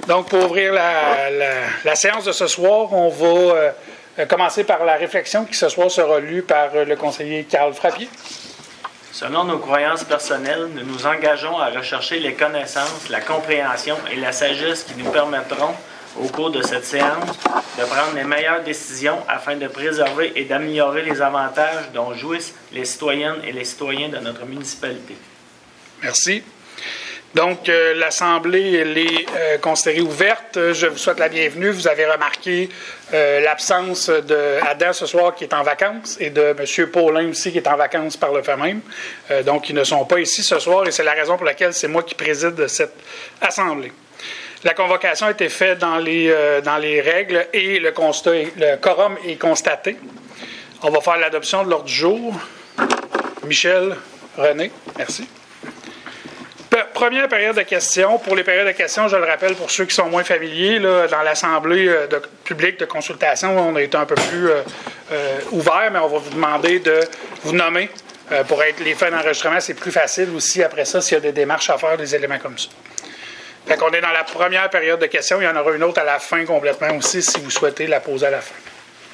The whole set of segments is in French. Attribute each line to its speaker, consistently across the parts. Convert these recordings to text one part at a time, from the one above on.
Speaker 1: Donc, pour ouvrir la séance de ce soir, on va commencer par la réflexion qui ce soir sera lue par le conseiller Carl Frappier.
Speaker 2: Selon nos croyances personnelles, nous nous engageons à rechercher les connaissances, la compréhension et la sagesse qui nous permettront, au cours de cette séance, de prendre les meilleures décisions afin de préserver et d'améliorer les avantages dont jouissent les citoyennes et les citoyens de notre municipalité. Merci.
Speaker 1: Donc, l'Assemblée elle est considérée ouverte. Je vous souhaite la bienvenue. Vous avez remarqué l'absence d'Adam ce soir qui est en vacances et de M. Paulin aussi qui est en vacances par le fait même. Donc, ils ne sont pas ici ce soir et c'est la raison pour laquelle c'est moi qui préside cette Assemblée. La convocation a été faite dans les règles et le quorum est constaté. On va faire l'adoption de l'ordre du jour. Michel, René, merci. Première période de questions. Pour les périodes de questions, je le rappelle pour ceux qui sont moins familiers, là, dans l'Assemblée publique de consultation, on a été un peu plus ouvert, mais on va vous demander de vous nommer. Pour être les fins d'enregistrement, c'est plus facile aussi après ça s'il y a des démarches à faire, des éléments comme ça. Fait qu'on est dans la première période de questions. Il y en aura une autre à la fin complètement aussi si vous souhaitez la poser à la fin.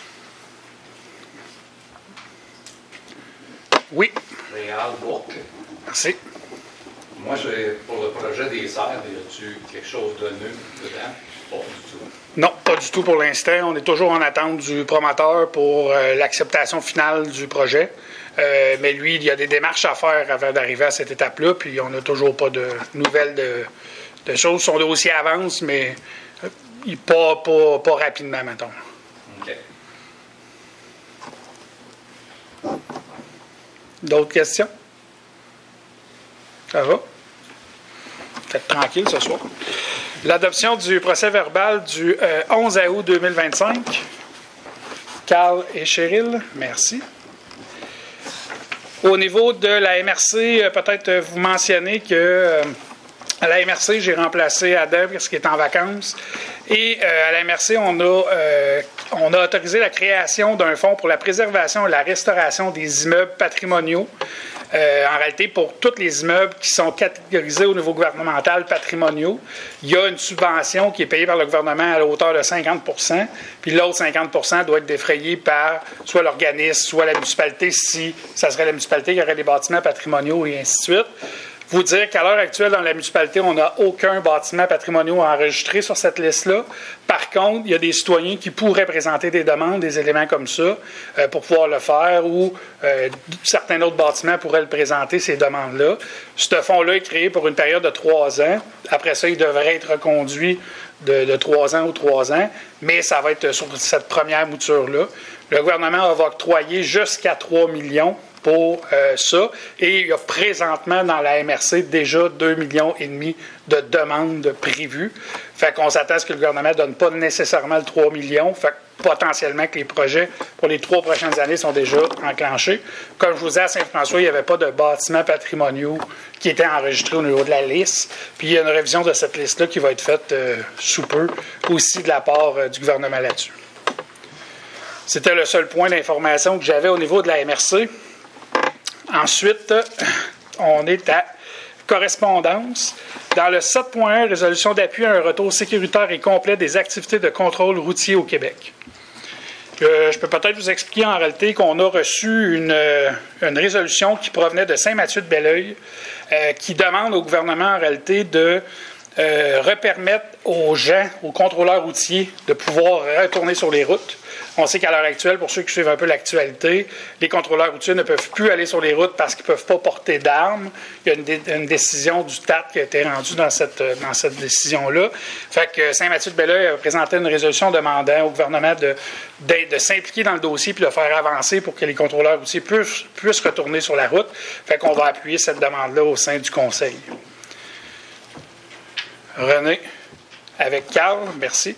Speaker 1: Oui.
Speaker 3: Réal Bourque.
Speaker 1: Merci.
Speaker 3: Moi, pour le projet des serres, y a-tu quelque chose de neuf dedans? Pas du tout.
Speaker 1: Non, pas du tout pour l'instant. On est toujours en attente du promoteur pour l'acceptation finale du projet. Mais lui, il y a des démarches à faire avant d'arriver à cette étape-là, puis on n'a toujours pas de nouvelles de choses. Son dossier avance, mais pas rapidement, mettons.
Speaker 3: OK.
Speaker 1: D'autres questions? Ça va? Faites tranquille ce soir. L'adoption du procès verbal du 11 août 2025. Carl et Cheryl, merci. Au niveau de la MRC, peut-être vous mentionnez que à la MRC, j'ai remplacé Adam parce qu'il est en vacances. Et à la MRC, on a autorisé la création d'un fonds pour la préservation et la restauration des immeubles patrimoniaux. En réalité, pour tous les immeubles qui sont catégorisés au niveau gouvernemental patrimoniaux, il y a une subvention qui est payée par le gouvernement à la hauteur de 50 %, puis l'autre 50 % doit être défrayé par soit l'organisme, soit la municipalité, si ça serait la municipalité qui aurait des bâtiments patrimoniaux et ainsi de suite. Vous dire qu'à l'heure actuelle, dans la municipalité, on n'a aucun bâtiment patrimonial enregistré sur cette liste-là. Par contre, il y a des citoyens qui pourraient présenter des demandes, des éléments comme ça, pour pouvoir le faire, ou certains autres bâtiments pourraient le présenter, ces demandes-là. Ce fonds-là est créé pour une période de 3 ans. Après ça, il devrait être reconduit de 3 ans ou 3 ans, mais ça va être sur cette première mouture-là. Le gouvernement va octroyer jusqu'à 3 millions pour ça. Et il y a présentement dans la MRC déjà 2,5 millions de demandes prévues. Fait qu'on s'attend à ce que le gouvernement ne donne pas nécessairement le 3 millions. Fait que potentiellement que les projets pour les 3 prochaines années sont déjà enclenchés. Comme je vous disais, à Saint-François, il n'y avait pas de bâtiments patrimoniaux qui étaient enregistrés au niveau de la liste. Puis il y a une révision de cette liste-là qui va être faite sous peu, aussi de la part du gouvernement là-dessus. C'était le seul point d'information que j'avais au niveau de la MRC. Ensuite, on est à correspondance. Dans le 7.1, résolution d'appui à un retour sécuritaire et complet des activités de contrôle routier au Québec. Je peux peut-être vous expliquer en réalité qu'on a reçu une résolution qui provenait de Saint-Mathieu-de-Belleuil qui demande au gouvernement en réalité de repermettre aux gens, aux contrôleurs routiers, de pouvoir retourner sur les routes. On sait qu'à l'heure actuelle, pour ceux qui suivent un peu l'actualité, les contrôleurs routiers ne peuvent plus aller sur les routes parce qu'ils ne peuvent pas porter d'armes. Il y a une décision du TAT qui a été rendue dans cette décision-là. Fait que Saint-Mathieu-de-Belleuil a présenté une résolution demandant au gouvernement de s'impliquer dans le dossier puis de le faire avancer pour que les contrôleurs routiers puissent retourner sur la route. Fait qu'on va appuyer cette demande-là au sein du Conseil. René, avec Carl, merci.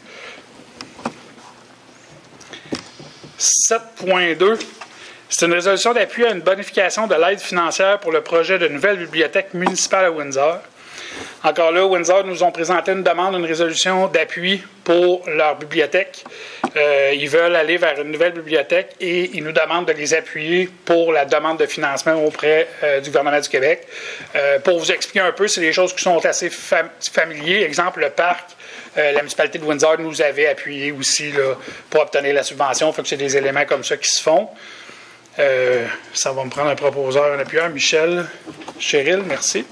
Speaker 1: 7.2, c'est une résolution d'appui à une bonification de l'aide financière pour le projet de nouvelle bibliothèque municipale à Windsor. Encore là, Windsor nous ont présenté une demande, une résolution d'appui pour leur bibliothèque. Ils veulent aller vers une nouvelle bibliothèque et ils nous demandent de les appuyer pour la demande de financement auprès du gouvernement du Québec. Pour vous expliquer un peu, c'est des choses qui sont assez familières. Exemple, le parc, la municipalité de Windsor nous avait appuyé aussi là, pour obtenir la subvention. Fait que c'est des éléments comme ça qui se font. Ça va me prendre un proposeur, un appuyeur. Michel Chéril, merci.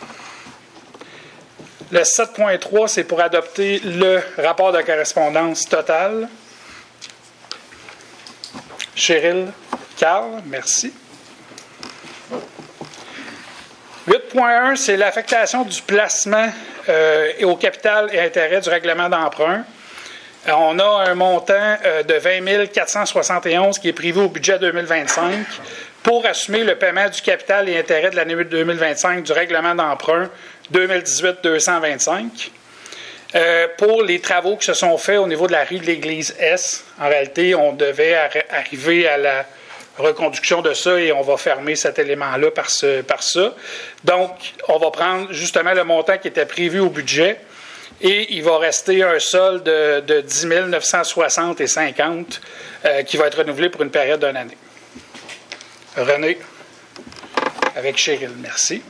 Speaker 1: Le 7.3, c'est pour adopter le rapport de correspondance total. Chéril Carl, merci. 8.1, c'est l'affectation du placement au capital et intérêt du règlement d'emprunt. On a un montant de 20 471 qui est prévu au budget 2025 pour assumer le paiement du capital et intérêt de l'année 2025 du règlement d'emprunt 2018-225. Pour les travaux qui se sont faits au niveau de la rue de l'Église S, en réalité, on devait arriver à la reconduction de ça et on va fermer cet élément-là par ça. Donc, on va prendre justement le montant qui était prévu au budget et il va rester un solde de 10 960,50 qui va être renouvelé pour une période d'une année. René, avec Chéril, merci.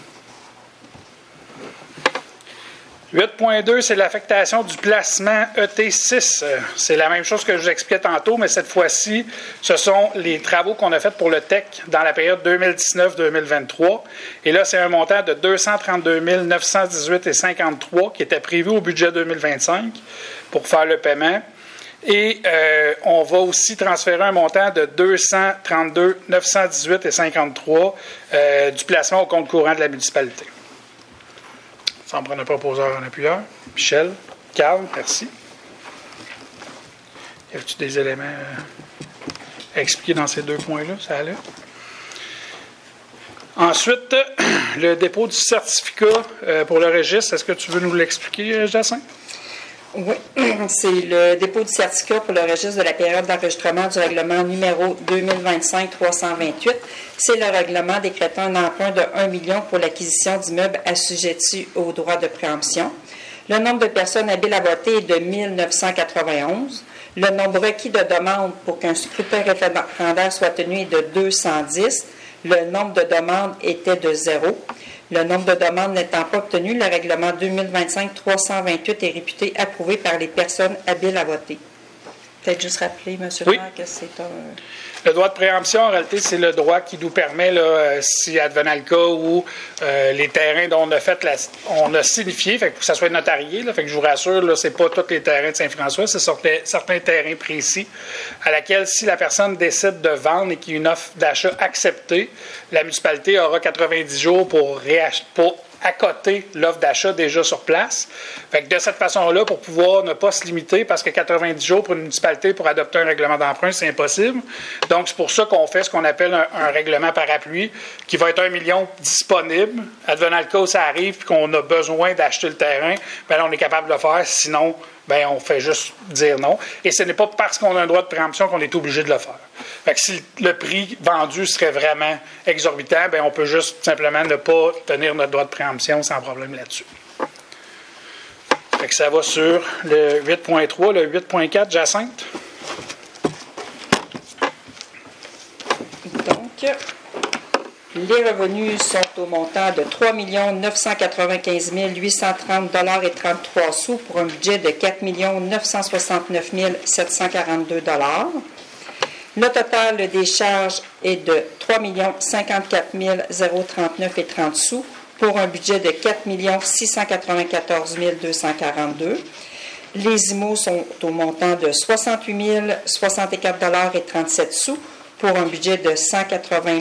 Speaker 1: 8.2, c'est l'affectation du placement ET6. C'est la même chose que je vous expliquais tantôt, mais cette fois-ci, ce sont les travaux qu'on a faits pour le TEC dans la période 2019-2023. Et là, c'est un montant de 232 918,53 qui était prévu au budget 2025 pour faire le paiement. Et on va aussi transférer un montant de 232 918,53 du placement au compte courant de la municipalité. Sans prendre un proposeur, un appuyeur. Michel, Carl, merci. Y a-t-il des éléments à expliquer dans ces deux points-là? Ça allait. Ensuite, le dépôt du certificat pour le registre. Est-ce que tu veux nous l'expliquer, Jacinthe?
Speaker 4: Oui, c'est le dépôt du certificat pour le registre de la période d'enregistrement du règlement numéro 2025-328. C'est le règlement décrétant un emprunt de 1 million pour l'acquisition d'immeubles assujettis au droit de préemption. Le nombre de personnes habiles à voter est de 1991. Le nombre requis de demandes pour qu'un scrutin référendaire soit tenu est de 210. Le nombre de demandes était de 0. Le nombre de demandes n'étant pas obtenu, le règlement 2025-328 est réputé approuvé par les personnes habiles à voter. Peut-être juste rappeler, M. le maire, que c'est un...
Speaker 1: Le droit de préemption, en réalité, c'est le droit qui nous permet, là, si advenant le cas où les terrains dont on a signifié, fait que ça soit notarié, là, fait que je vous rassure, là, c'est pas tous les terrains de Saint-François, c'est certains terrains précis à laquelle, si la personne décide de vendre et qu'il y a une offre d'achat acceptée, la municipalité aura 90 jours pour accoter l'offre d'achat déjà sur place. Fait que de cette façon-là, pour pouvoir ne pas se limiter, parce que 90 jours pour une municipalité pour adopter un règlement d'emprunt, c'est impossible. Donc, c'est pour ça qu'on fait ce qu'on appelle un règlement parapluie, qui va être 1 million disponible. Advenant le cas où ça arrive et qu'on a besoin d'acheter le terrain, bien là, on est capable de le faire. Sinon, bien, on fait juste dire non. Et ce n'est pas parce qu'on a un droit de préemption qu'on est obligé de le faire. Fait que si le prix vendu serait vraiment exorbitant, bien, on peut juste simplement ne pas tenir notre droit de préemption sans problème là-dessus. Fait que ça va sur le 8.3, le 8.4, Jacinthe.
Speaker 4: Donc, les revenus sont au montant de 3 995 830,33 sous pour un budget de 4 969 742 $. Le total des charges est de 3 054 039,30 sous pour un budget de 4 694 242 $. Les IMO sont au montant de 68 064,37 sous pour un budget de 180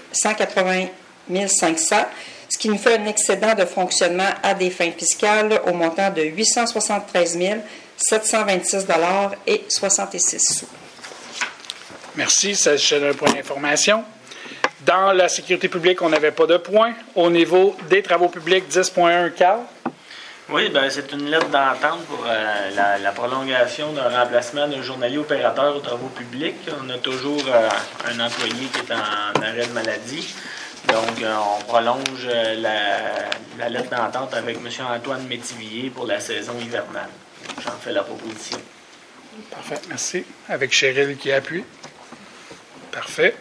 Speaker 4: 500, ce qui nous fait un excédent de fonctionnement à des fins fiscales au montant de 873 726,66 $.
Speaker 1: Merci. Ça, c'est un point d'information. Dans la sécurité publique, on n'avait pas de points. Au niveau des travaux publics, 10.1, Carl.
Speaker 2: Oui, bien, c'est une lettre d'entente pour la prolongation d'un remplacement d'un journalier opérateur aux travaux publics. On a toujours un employé qui est en arrêt de maladie. Donc, on prolonge la lettre d'entente avec M. Antoine Métivier pour la saison hivernale. J'en fais la proposition.
Speaker 1: Parfait, merci. Avec Cheryl qui appuie. Parfait.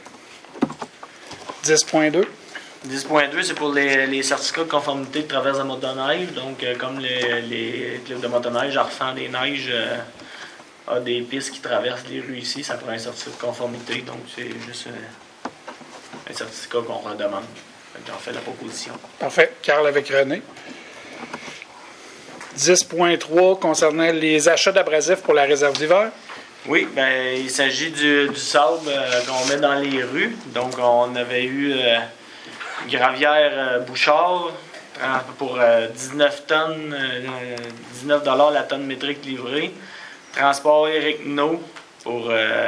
Speaker 1: 10.2.
Speaker 2: 10.2, c'est pour les certificats de conformité de traverse de motoneige. Donc, comme les clubs de motoneige, Arfan des Neiges a des pistes qui traversent les rues ici, ça prend un certificat de conformité. Donc, c'est juste un certificat qu'on redemande. J'en fais la proposition.
Speaker 1: Parfait. Carl avec René. 10.3 concernant les achats d'abrasifs pour la réserve d'hiver.
Speaker 2: Oui, ben il s'agit du sable qu'on met dans les rues. Donc, on avait eu Gravière Bouchard pour 19 tonnes, 19 $ la tonne métrique livrée. Transport Éric No pour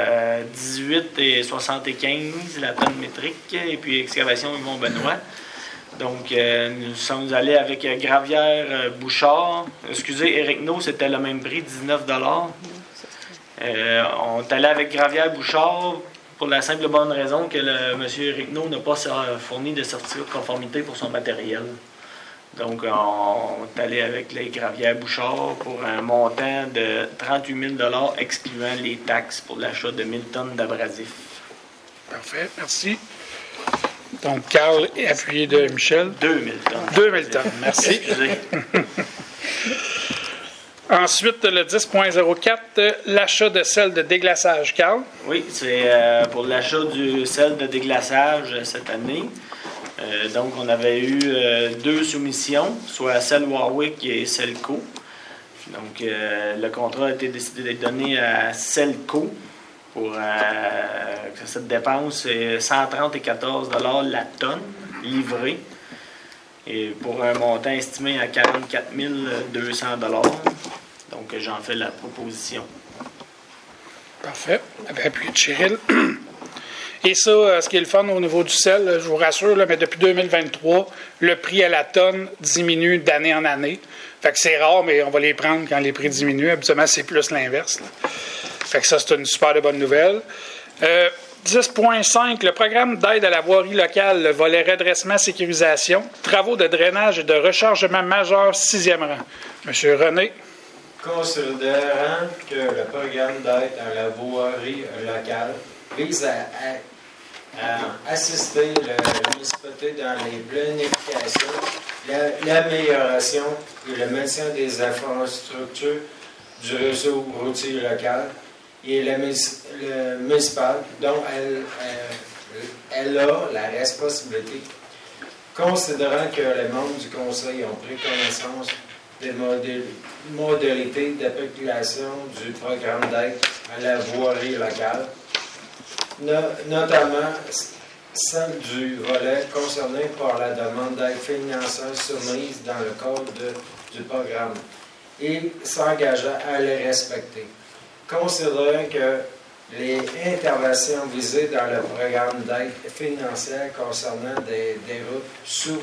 Speaker 2: 18,75 la tonne métrique. Et puis, excavation Yvon Benoît. Donc, nous sommes allés avec Gravière Bouchard. Excusez, Éric No, c'était le même prix, 19 $. On est allé avec Gravière Bouchard pour la simple bonne raison que M. Éric No n'a pas fourni de certificat de conformité pour son matériel. Donc, on est allé avec les Gravière Bouchard pour un montant de 38 000 $ excluant les taxes pour l'achat de 1000 tonnes d'abrasifs.
Speaker 1: Parfait, merci. Donc, Carl est appuyé de Michel.
Speaker 2: 2000 tonnes.
Speaker 1: 2000 tonnes, merci.
Speaker 2: Excusez.
Speaker 1: Ensuite, le 10.04, l'achat de sel de déglaçage. Carl?
Speaker 2: Oui, c'est pour l'achat du sel de déglaçage cette année. Donc, on avait eu 2 soumissions, soit celle Warwick et Selco. Donc, le contrat a été décidé d'être donné à Selco pour que cette dépense est 130,14 $ la tonne livrée et pour un montant estimé à 44 200 $. Donc, j'en fais la proposition.
Speaker 1: Parfait. Avec appui de Cheryl. Et ça, ce qui est le fun au niveau du sel, je vous rassure, là, mais depuis 2023, le prix à la tonne diminue d'année en année. Fait que c'est rare, mais on va les prendre quand les prix diminuent. Habituellement, c'est plus l'inverse, là. Fait que ça, c'est une super bonne nouvelle. 10.5, le programme d'aide à la voirie locale, le volet redressement, sécurisation, travaux de drainage et de rechargement majeur, 6e rang. Monsieur René.
Speaker 5: Considérant que le programme d'aide à la voirie locale vise à assister la municipalité dans les planifications, l'amélioration et le maintien des infrastructures du réseau routier local et le municipal, dont elle a la responsabilité. Considérant que les membres du Conseil ont pris connaissance des modalités d'application du programme d'aide à la voirie locale, notamment celle du volet concerné par la demande d'aide financière soumise dans le cadre du programme, et s'engageant à les respecter. Considérant que les interventions visées dans le programme d'aide financière concernant des routes sous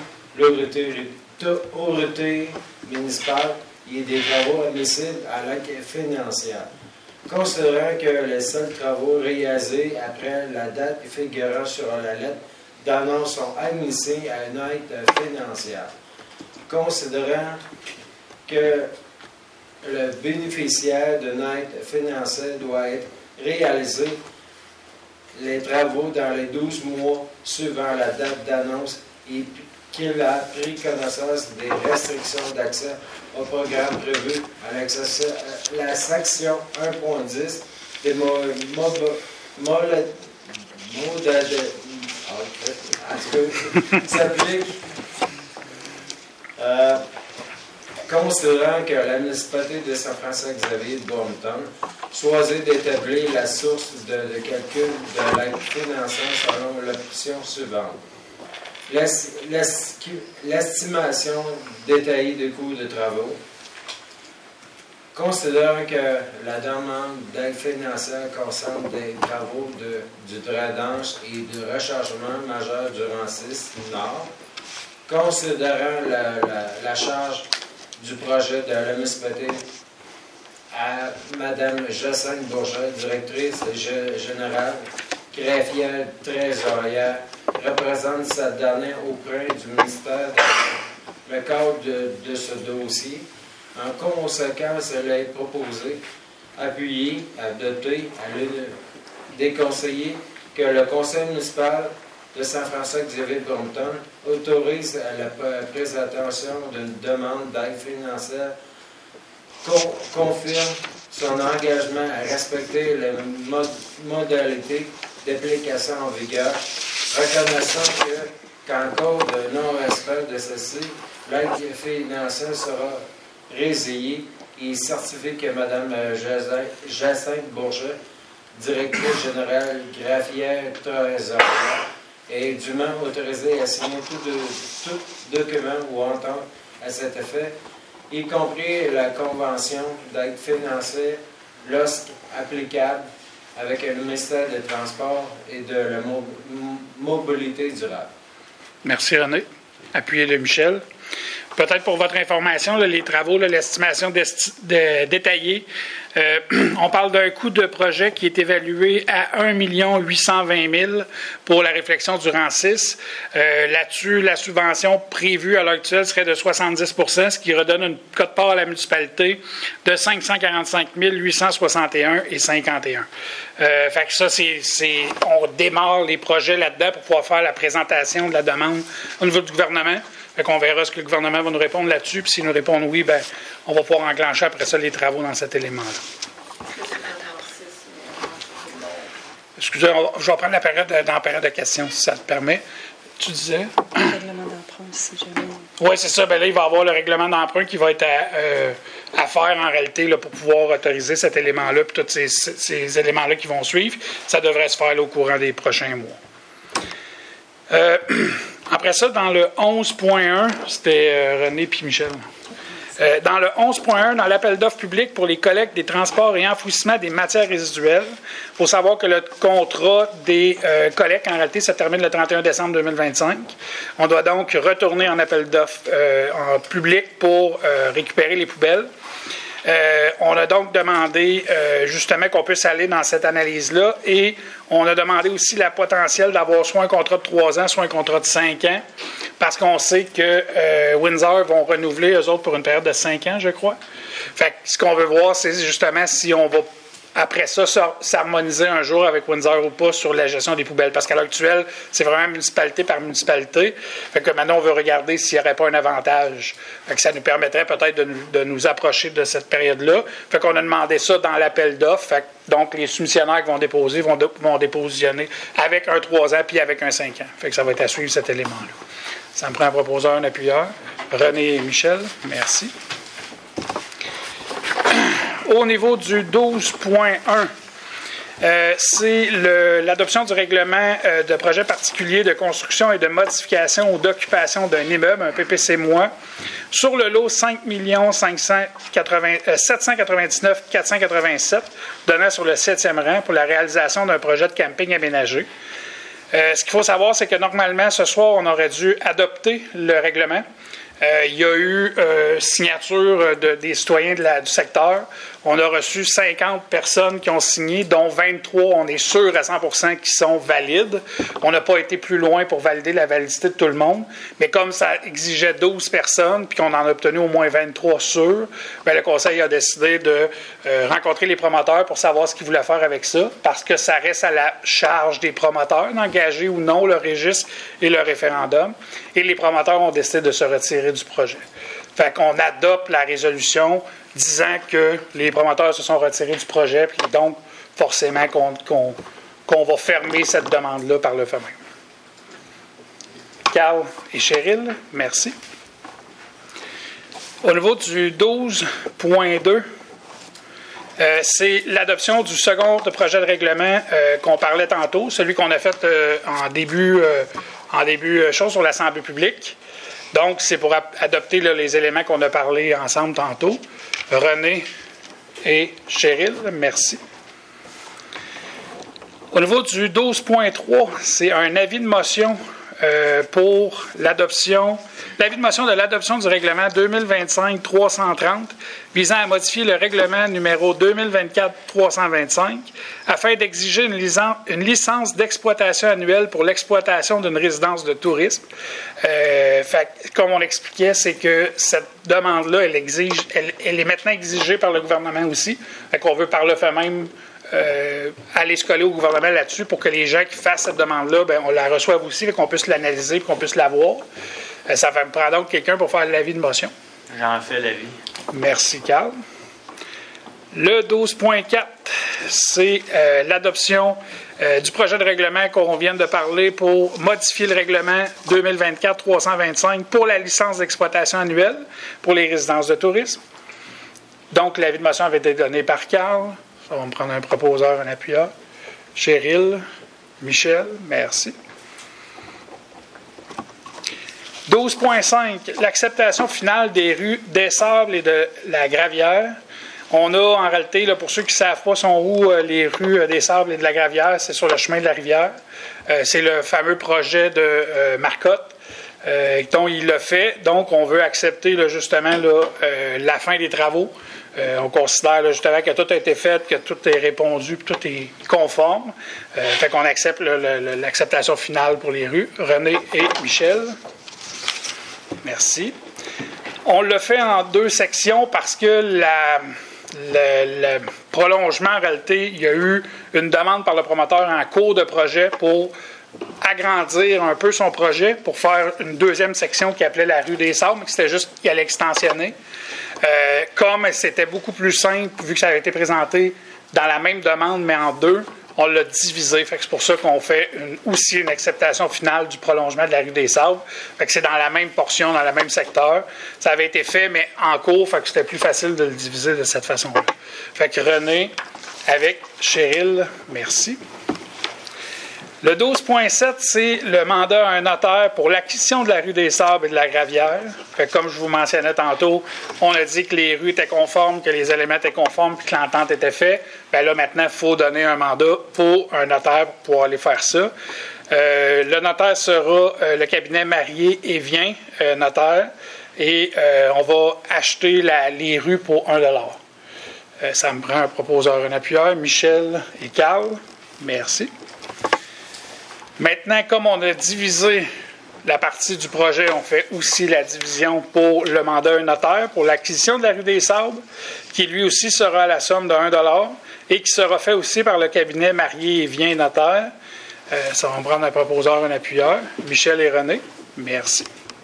Speaker 5: l'autorité municipale et des travaux admissibles à l'aide financière. Considérant que les seuls travaux réalisés après la date figurant sur la lettre d'annonce sont admissibles à une aide financière. Considérant que le bénéficiaire d'une aide financière doit être réalisé les travaux dans les 12 mois suivant la date d'annonce et qu'il a pris connaissance des restrictions d'accès au programme prévu à la section 1.10 des s'applique. Considérant que la municipalité de Saint-François-Xavier de Bourneton choisit d'établir la source de calcul de l'aide financière selon l'option suivante. L'estimation détaillée des coûts de travaux. Considérant que la demande d'aide financière concerne des travaux du drainage et du rechargement majeur du rang 6 Nord. Considérant la charge du projet de la municipalité à Mme Jacinthe Bourget, directrice générale, greffière, trésorière représente cette dernière auprès du ministère dans le cadre de ce dossier. En conséquence, elle est proposée, appuyée, adoptée à l'une des conseillers que le conseil municipal de Saint-François-Xavier-Brompton autorise à la présentation d'une demande d'aide financière, confirme son engagement à respecter les modalités d'application en vigueur, reconnaissant qu'en cas de non-respect de ceci, l'aide financière sera résiliée et certifie que Mme Jacinthe Bourget, directrice générale graphière trésorière, est dûment autorisée à signer tout document ou entente à cet effet, y compris la convention d'aide financière lorsqu'applicable avec le ministère des Transports et de la mobilité durable.
Speaker 1: Merci René. Appuyez le Michel. Peut-être pour votre information, là, les travaux, là, l'estimation détaillée, on parle d'un coût de projet qui est évalué à 1 820 000 pour la réflexion du rang 6. Là-dessus, la subvention prévue à l'heure actuelle serait de 70 %, ce qui redonne une quote-part à la municipalité de 545 861,51 $. Fait que ça, on démarre les projets là-dedans pour pouvoir faire la présentation de la demande au niveau du gouvernement. Fait qu'on verra ce que le gouvernement va nous répondre là-dessus. Puis s'il nous répond oui, ben, on va pouvoir enclencher après ça les travaux dans cet élément-là. Excusez, je vais prendre la période de questions, si ça te permet. Tu disais?
Speaker 4: Le règlement d'emprunt, si jamais.
Speaker 1: Oui, c'est ça. Ben là, il va y avoir le règlement d'emprunt qui va être à faire en réalité là, pour pouvoir autoriser cet élément-là puis tous ces éléments-là qui vont suivre. Ça devrait se faire là, au courant des prochains mois. Après ça, dans le 11.1, c'était René puis Michel. Dans le 11.1, dans l'appel d'offres public pour les collectes des transports et enfouissements des matières résiduelles, il faut savoir que le contrat des collectes, en réalité, ça termine le 31 décembre 2025. On doit donc retourner en appel d'offres en public pour récupérer les poubelles. On a donc demandé justement qu'on puisse aller dans cette analyse-là et on a demandé aussi la potentielle d'avoir soit un contrat de 3 ans, soit un contrat de 5 ans, parce qu'on sait que Windsor vont renouveler eux autres pour une période de 5 ans, je crois. Fait que ce qu'on veut voir, c'est justement si on va après ça s'harmoniser un jour avec Windsor ou pas sur la gestion des poubelles. Parce qu'à l'heure actuelle, c'est vraiment municipalité par municipalité. Fait que maintenant, on veut regarder s'il n'y aurait pas un avantage. Fait que ça nous permettrait peut-être de nous approcher de cette période-là. Fait qu'on a demandé ça dans l'appel d'offres. Fait que, donc, les soumissionnaires qui vont déposer vont dépositionner avec un 3 ans puis avec un 5 ans. Fait que ça va être à suivre cet élément-là. Ça me prend un proposeur, un appuyeur. René et Michel, merci. Au niveau du 12.1, c'est l'adoption du règlement de projet particulier de construction et de modification ou d'occupation d'un immeuble, un PPC-MOI, sur le lot 5 799 487, donnant sur le 7e rang pour la réalisation d'un projet de camping aménagé. Ce qu'il faut savoir, c'est que normalement, ce soir, on aurait dû adopter le règlement. Il y a eu signature des citoyens du secteur. On a reçu 50 personnes qui ont signé, dont 23, on est sûr à 100% qui sont valides. On n'a pas été plus loin pour valider la validité de tout le monde. Mais comme ça exigeait 12 personnes, puis qu'on en a obtenu au moins 23 sûrs, bien, le conseil a décidé de rencontrer les promoteurs pour savoir ce qu'ils voulaient faire avec ça, parce que ça reste à la charge des promoteurs d'engager ou non le registre et le référendum. Et les promoteurs ont décidé de se retirer du projet. Fait qu'on adopte la résolution disant que les promoteurs se sont retirés du projet, puis donc, forcément, qu'on va fermer cette demande-là par le fait même. Carl et Cheryl, merci. Au niveau du 12.2, c'est l'adoption du second projet de règlement qu'on parlait tantôt, celui qu'on a fait en début chose sur l'Assemblée publique. Donc, c'est pour adopter là, les éléments qu'on a parlé ensemble tantôt. René et Cheryl, merci. Au niveau du 12.3, c'est un avis de motion pour l'adoption, l'avis de motion de l'adoption du règlement 2025-330 visant à modifier le règlement numéro 2024-325 afin d'exiger une licence d'exploitation annuelle pour l'exploitation d'une résidence de tourisme. Comme on l'expliquait, c'est que cette demande-là, elle est maintenant exigée par le gouvernement aussi. On veut par le fait même aller se coller au gouvernement là-dessus pour que les gens qui fassent cette demande-là, on la reçoive aussi, qu'on puisse l'analyser et qu'on puisse la voir. Ça me prend donc quelqu'un pour faire l'avis de motion.
Speaker 2: J'en fais l'avis.
Speaker 1: Merci, Carl. Le 12.4, c'est l'adoption du projet de règlement qu'on vient de parler pour modifier le règlement 2024-325 pour la licence d'exploitation annuelle pour les résidences de tourisme. Donc, l'avis de motion avait été donné par Carl. Ça va me prendre un proposeur, un appuyeur. Cheryl, Michel, merci. 12.5, l'acceptation finale des rues des Sables et de la Gravière. On a en réalité, là, pour ceux qui ne savent pas, sont où les rues des Sables et de la Gravière, c'est sur le chemin de la rivière. C'est le fameux projet de Marcotte dont il l'a fait. Donc, on veut accepter là, justement là, la fin des travaux. On considère là, justement que tout a été fait, que tout est répondu, que tout est conforme. Fait qu'on accepte l'acceptation finale pour les rues. René et Michel. Merci. On l'a fait en 2 sections parce que le prolongement, en réalité, il y a eu une demande par le promoteur en cours de projet pour agrandir un peu son projet, pour faire une 2e section qui appelait la rue des Sables, mais c'était juste qu'il allait extensionner. Comme c'était beaucoup plus simple, vu que ça avait été présenté dans la même demande, mais en 2, on l'a divisé. Fait que c'est pour ça qu'on fait aussi une acceptation finale du prolongement de la rue des Sables. Fait que c'est dans la même portion, dans le même secteur. Ça avait été fait, mais en cours, fait que c'était plus facile de le diviser de cette façon-là. Fait que René, avec Cheryl, merci. Le 12.7, c'est le mandat à un notaire pour l'acquisition de la rue des Sables et de la Gravière. Fait que comme je vous mentionnais tantôt, on a dit que les rues étaient conformes, que les éléments étaient conformes, puis que l'entente était faite. Bien là, maintenant, il faut donner un mandat pour un notaire pour pouvoir aller faire ça. Le notaire sera le cabinet Marié et Vient, notaire, et on va acheter les rues pour $1. Ça me prend un proposeur, un appuyeur, Michel et Carl. Merci. Maintenant, comme on a divisé la partie du projet, on fait aussi la division pour le mandat un notaire pour l'acquisition de la rue des Sables, qui lui aussi sera à la somme de $1 et qui sera fait aussi par le cabinet Marié et Vient notaire. Ça va me prendre un proposeur, un appuyeur, Michel et René. Merci.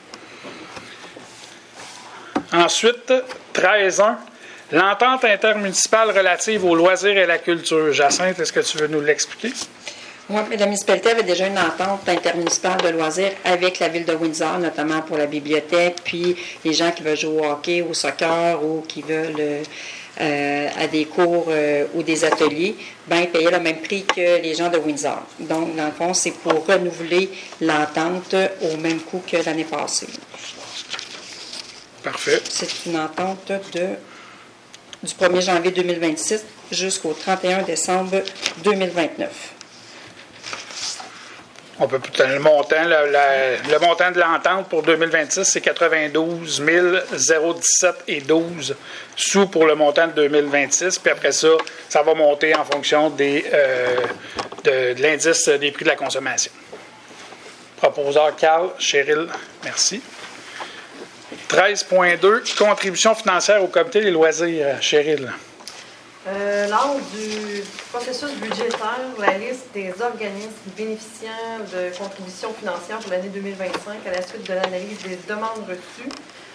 Speaker 1: Ensuite, 13.1, l'entente intermunicipale relative aux loisirs et à la culture. Jacinthe, est-ce que tu veux nous l'expliquer?
Speaker 4: Oui, la municipalité avait déjà une entente intermunicipale de loisirs avec la ville de Windsor, notamment pour la bibliothèque, puis les gens qui veulent jouer au hockey, au soccer ou qui veulent à des cours ou des ateliers, payaient le même prix que les gens de Windsor. Donc, dans le fond, c'est pour renouveler l'entente au même coût que l'année passée.
Speaker 1: Parfait.
Speaker 4: C'est une entente du 1er janvier 2026 jusqu'au 31 décembre 2029.
Speaker 1: On peut le montant, le montant de l'entente pour 2026, c'est 92 017,12 sous pour le montant de 2026. Puis après ça, ça va monter en fonction de l'indice des prix de la consommation. Proposeur Carl, Cheryl, merci. 13.2, contribution financière au comité des loisirs, Cheryl.
Speaker 6: Lors du processus budgétaire, la liste des organismes bénéficiant de contributions financières pour l'année 2025 à la suite de l'analyse des demandes reçues,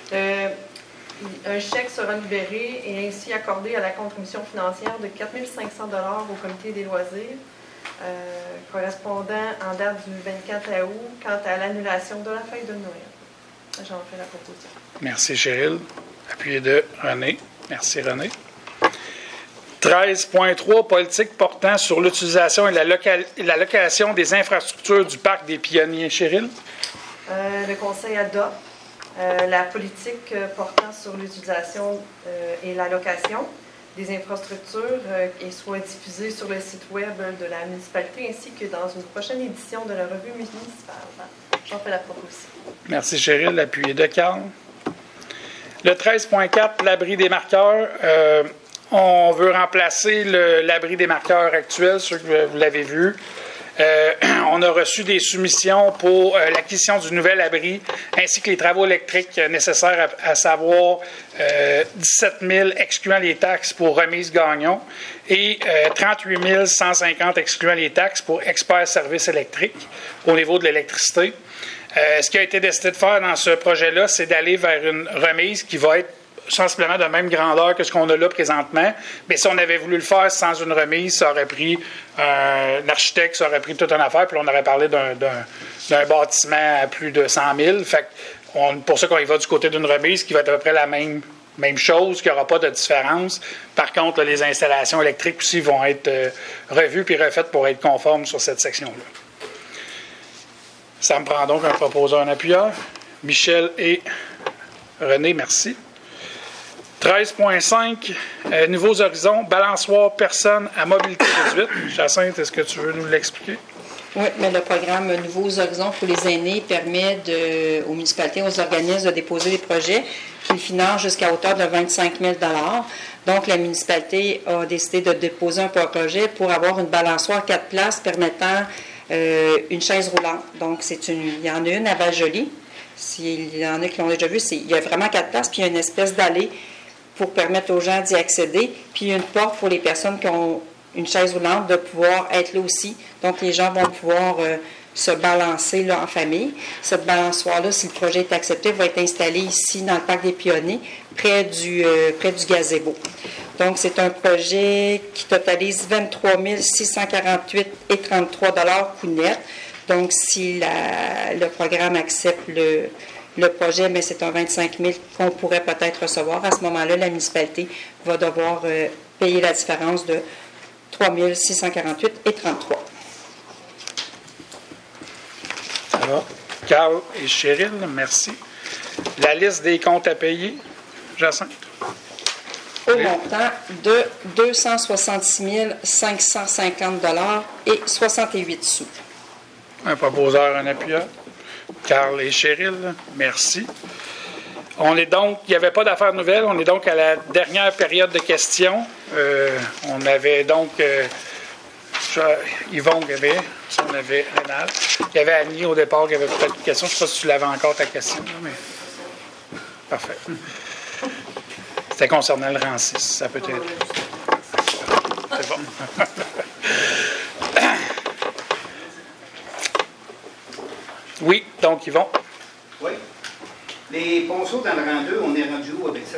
Speaker 6: un chèque sera libéré et ainsi accordé à la contribution financière de 4 500 $ au comité des loisirs, correspondant en date du 24 août quant à l'annulation de la fête de Noël. J'en fais la proposition.
Speaker 1: Merci, Cheryl. Appuyé de René. Merci, René. 13.3, politique portant sur l'utilisation et la location des infrastructures du parc des Pionniers. Cheryl?
Speaker 6: Le Conseil adopte la politique portant sur l'utilisation et la location des infrastructures et soit diffusé sur le site web de la municipalité ainsi que dans une prochaine édition de la revue municipale. J'en fais la proposition.
Speaker 1: Merci, Cheryl. Appuyé de Carl. Le 13.4, l'abri des marqueurs. On veut remplacer l'abri des marqueurs actuel, ceux que vous l'avez vu. On a reçu des soumissions pour l'acquisition du nouvel abri ainsi que les travaux électriques nécessaires, à savoir 17 000 excluant les taxes pour remise Gagnon et 38 150 excluant les taxes pour expert services électriques au niveau de l'électricité. Ce qui a été décidé de faire dans ce projet-là, c'est d'aller vers une remise qui va être sensiblement de même grandeur que ce qu'on a là présentement. Mais si on avait voulu le faire sans une remise, ça aurait pris un architecte, ça aurait pris toute une affaire, puis on aurait parlé d'un bâtiment à plus de 100 000. Fait pour ça qu'on y va du côté d'une remise qui va être à peu près la même chose, qu'il n'y aura pas de différence. Par contre, là, les installations électriques aussi vont être revues puis refaites pour être conformes sur cette section-là. Ça me prend donc un proposeur, un appuyeur. Michel et René, merci. 13.5, Nouveaux Horizons, balançoire personnes à mobilité réduite. Jacinthe, est-ce que tu veux nous l'expliquer?
Speaker 4: Oui, mais le programme Nouveaux Horizons pour les aînés permet aux municipalités, aux organismes de déposer des projets qu'ils financent jusqu'à hauteur de 25 000 $. Donc, la municipalité a décidé de déposer un projet pour avoir une balançoire 4 places permettant une chaise roulante. Donc, il y en a une à Val-Joly. S'il y en a qui l'ont déjà vu, il y a vraiment 4 places, puis il y a une espèce d'allée pour permettre aux gens d'y accéder, puis une porte pour les personnes qui ont une chaise roulante de pouvoir être là aussi. Donc, les gens vont pouvoir se balancer là, en famille. Cette balançoire-là, si le projet est accepté, va être installée ici dans le parc des Pionniers, près du gazebo. Donc, c'est un projet qui totalise 23 648,33 $ coût net. Donc, si le programme accepte le projet, mais c'est un 25 000 qu'on pourrait peut-être recevoir. À ce moment-là, la municipalité va devoir payer la différence de 3 648,33 $.
Speaker 1: Ça va. Carl et Cheryl, merci. La liste des comptes à payer, Jacinthe.
Speaker 4: Au montant de 266 550 $ et 68 sous.
Speaker 1: Un proposeur, un appuyeur. Carl et Cheryl, merci. Il n'y avait pas d'affaires nouvelles. On est donc à la dernière période de questions. On avait donc Yvon qui avait, on avait Rénal. Il y avait Annie au départ qui avait peut-être une question. Je ne sais pas si tu l'avais encore ta question, là, mais parfait. C'était concernant le rang 6, ça peut être. C'est bon. Oui, donc Yvon.
Speaker 7: Oui. Les ponceaux dans le rang 2, on est rendu où avec ça?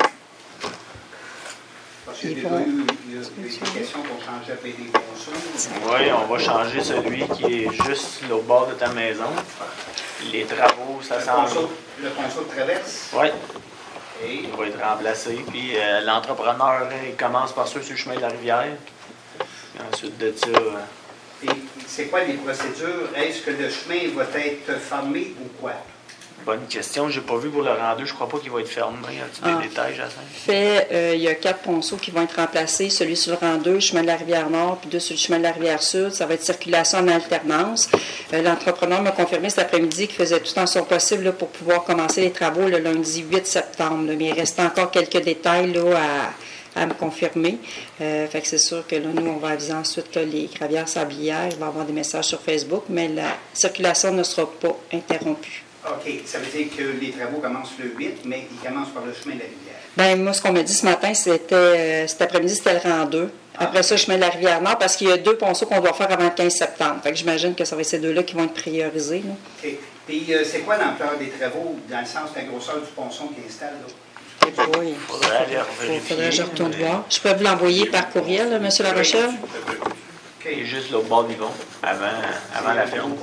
Speaker 7: Parce qu'il y a déjà eu des questions pour changer des ponceaux.
Speaker 2: Oui, on va changer celui qui est juste au bord de ta maison. Les travaux, ça s'en vient.
Speaker 7: Le ponceau de traverse?
Speaker 2: Oui.
Speaker 7: Et
Speaker 2: il va être remplacé. Puis l'entrepreneur, il commence par ceux sur le chemin de la rivière. Et ensuite de ça...
Speaker 7: Et c'est quoi les procédures? Est-ce que le chemin va être fermé ou quoi?
Speaker 2: Bonne question. Je n'ai pas vu pour le rang 2. Je ne crois pas qu'il va être fermé. As-tu des détails, Jacinthe?
Speaker 4: Il y a 4 ponceaux qui vont être remplacés. Celui sur le rang 2, chemin de la Rivière-Nord, puis 2 sur le chemin de la Rivière-Sud. Ça va être circulation en alternance. L'entrepreneur m'a confirmé cet après-midi qu'il faisait tout en son possible là, pour pouvoir commencer les travaux le lundi 8 septembre. Là. Mais il reste encore quelques détails là, à me confirmer. Fait que c'est sûr que là, nous, on va aviser ensuite là, les gravières sablières. Il va y avoir des messages sur Facebook, mais la circulation ne sera pas interrompue.
Speaker 7: OK. Ça veut dire que les travaux commencent le 8, mais ils commencent par le chemin de la rivière.
Speaker 4: Bien, moi, ce qu'on m'a dit ce matin, c'était cet après-midi, c'était le rang 2. Après ça, chemin de la Rivière-Nord, parce qu'il y a 2 ponceaux qu'on doit faire avant le 15 septembre. Fait que j'imagine que ça va être ces 2-là qui vont être priorisés. Là.
Speaker 7: OK. Puis, c'est quoi l'ampleur des travaux, dans le sens de la grosseur du ponçon qui installe, là?
Speaker 4: Oui, il faudrait que je retourne voir. Je peux vous l'envoyer par courriel, là, M. Larochelle?
Speaker 2: OK. Il est juste là au bord du vent, avant la ferme.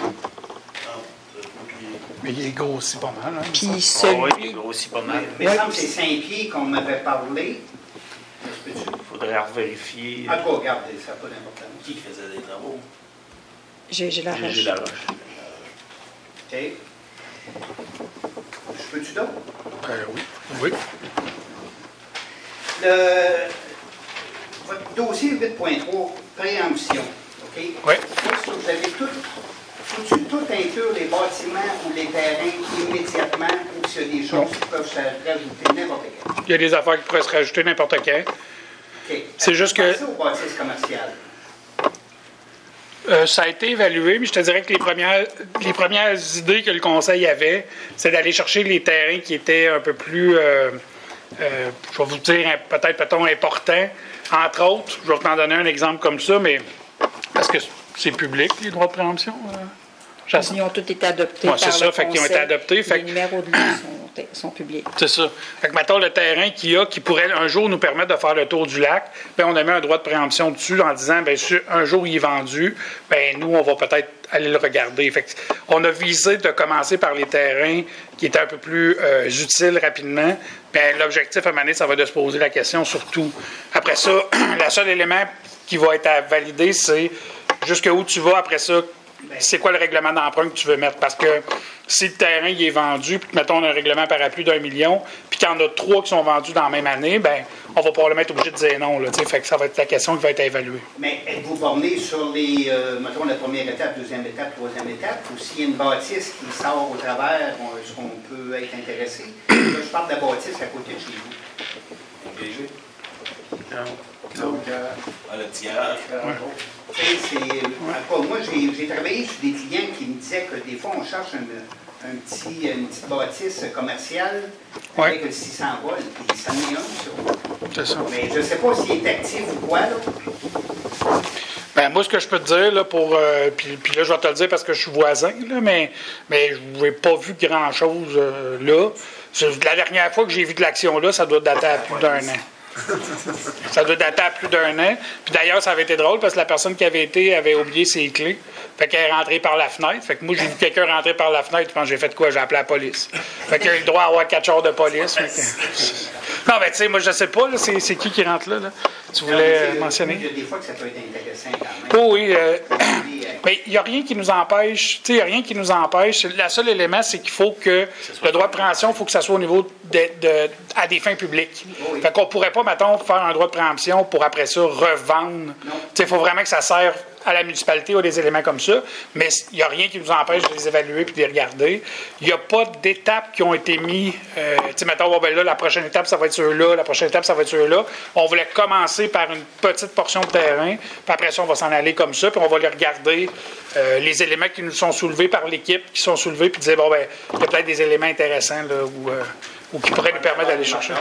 Speaker 1: Mais il est grossi pas mal. Hein,
Speaker 4: puis
Speaker 2: oui, il est grossi pas mal.
Speaker 7: Mais il me semble que c'est 5 pieds qu'on m'avait parlé.
Speaker 2: Il faudrait vérifier.
Speaker 7: En tout cas, regardez, ça n'a pas d'importance.
Speaker 2: Qui faisait des travaux?
Speaker 4: J'ai la roche.
Speaker 2: J'ai la roche.
Speaker 7: OK. Je peux-tu d'autres?
Speaker 1: Oui. Oui.
Speaker 7: votre dossier 8.3, préemption, OK?
Speaker 1: Oui.
Speaker 7: Est-ce que vous avez faut-tu tout inclure les bâtiments ou les terrains immédiatement ou s'il y a des choses qui peuvent se rajouter n'importe quand?
Speaker 1: Il y a des affaires qui pourraient se rajouter n'importe quand.
Speaker 7: OK.
Speaker 1: C'est juste que...
Speaker 7: Pensez aux bâtisses commerciales.
Speaker 1: Ça a été évalué, mais je te dirais que les premières idées que le Conseil avait, c'est d'aller chercher les terrains qui étaient un peu plus, je vais vous dire, peut-être importants. Entre autres, je vais t'en donner un exemple comme ça, mais parce que c'est public, les droits de préemption.
Speaker 4: Ils ont tous été adoptés
Speaker 1: Ouais,
Speaker 4: par
Speaker 1: c'est ça,
Speaker 4: le
Speaker 1: fait qu'ils ont été
Speaker 4: Conseil.
Speaker 1: adoptés. Fait
Speaker 4: Les numéros de livres sont publics.
Speaker 1: C'est ça. Fait que, mettons, le terrain qu'il y a, qui pourrait un jour nous permettre de faire le tour du lac, bien, on a mis un droit de préemption dessus en disant, bien, si un jour il est vendu, bien, nous, on va peut-être aller le regarder. Fait que, on a visé de commencer par les terrains qui étaient un peu plus utiles rapidement. Bien, l'objectif, à un moment donné, ça va de se poser la question surtout. Après ça, le seul élément qui va être à valider, c'est jusqu'où tu vas après ça. C'est quoi le règlement d'emprunt que tu veux mettre? Parce que si le terrain il est vendu, puis mettons on a un règlement par plus d'1 million, puis qu'il y en a 3 qui sont vendus dans la même année, bien, on va probablement être obligé de dire non. Là, fait que ça va être la question qui va être évaluée.
Speaker 7: Mais êtes-vous borné sur les, mettons, la première étape, deuxième étape, troisième étape, ou s'il y a une bâtisse qui sort au travers, est-ce qu'on peut être intéressé? Là, je parle de la bâtisse à côté de chez vous.
Speaker 8: Engagé?
Speaker 7: Non. Donc,
Speaker 8: Le petit garage.
Speaker 7: moi, j'ai travaillé sur des clients qui me disaient que des fois, on cherche une petite bâtisse commerciale avec 600 volts, puis ça n'est un, ça.
Speaker 1: C'est ça.
Speaker 7: Mais je ne sais pas s'il est actif ou quoi, là.
Speaker 1: Ben, moi, ce que je peux te dire, là, puis là, je vais te le dire parce que je suis voisin, là, mais je n'ai pas vu grand-chose là. La dernière fois que j'ai vu de l'action là, ça doit dater à plus d'1 an. Ça doit dater à plus d'1 an. Puis d'ailleurs, ça avait été drôle parce que la personne qui avait été avait oublié ses clés. Fait qu'elle est rentrée par la fenêtre. Fait que moi, j'ai vu quelqu'un rentrer par la fenêtre. Quand j'ai fait quoi? J'ai appelé la police. Fait qu'il a eu le droit à avoir 4 chars de police. Non, mais tu sais, moi, je sais pas, là, c'est qui rentre là? Tu voulais mentionner?
Speaker 7: Il y a des fois que ça peut être intéressant quand même.
Speaker 1: Oh, oui. Mais il n'y a rien qui nous empêche. Tu sais, il n'y a rien qui nous empêche. Le seul élément, c'est qu'il faut que le droit de préemption, il faut que ça soit au niveau à des fins publiques.
Speaker 7: Oui.
Speaker 1: Fait qu'on ne pourrait pas, mettons, faire un droit de préemption pour après ça revendre. Tu sais, il faut vraiment que ça serve à la municipalité ou des éléments comme ça, mais il n'y a rien qui nous empêche de les évaluer et de les regarder. Il n'y a pas d'étapes qui ont été mises. Tu sais, mettons, ben là, la prochaine étape, ça va être ceux-là, la prochaine étape, ça va être ceux-là. On voulait commencer par une petite portion de terrain, puis après ça, on va s'en aller comme ça, puis on va les regarder, les éléments qui nous sont soulevés par l'équipe, qui sont soulevés, puis dire, bon, ben, il y a peut-être des éléments intéressants, là, ou qui pourraient nous permettre d'aller chercher.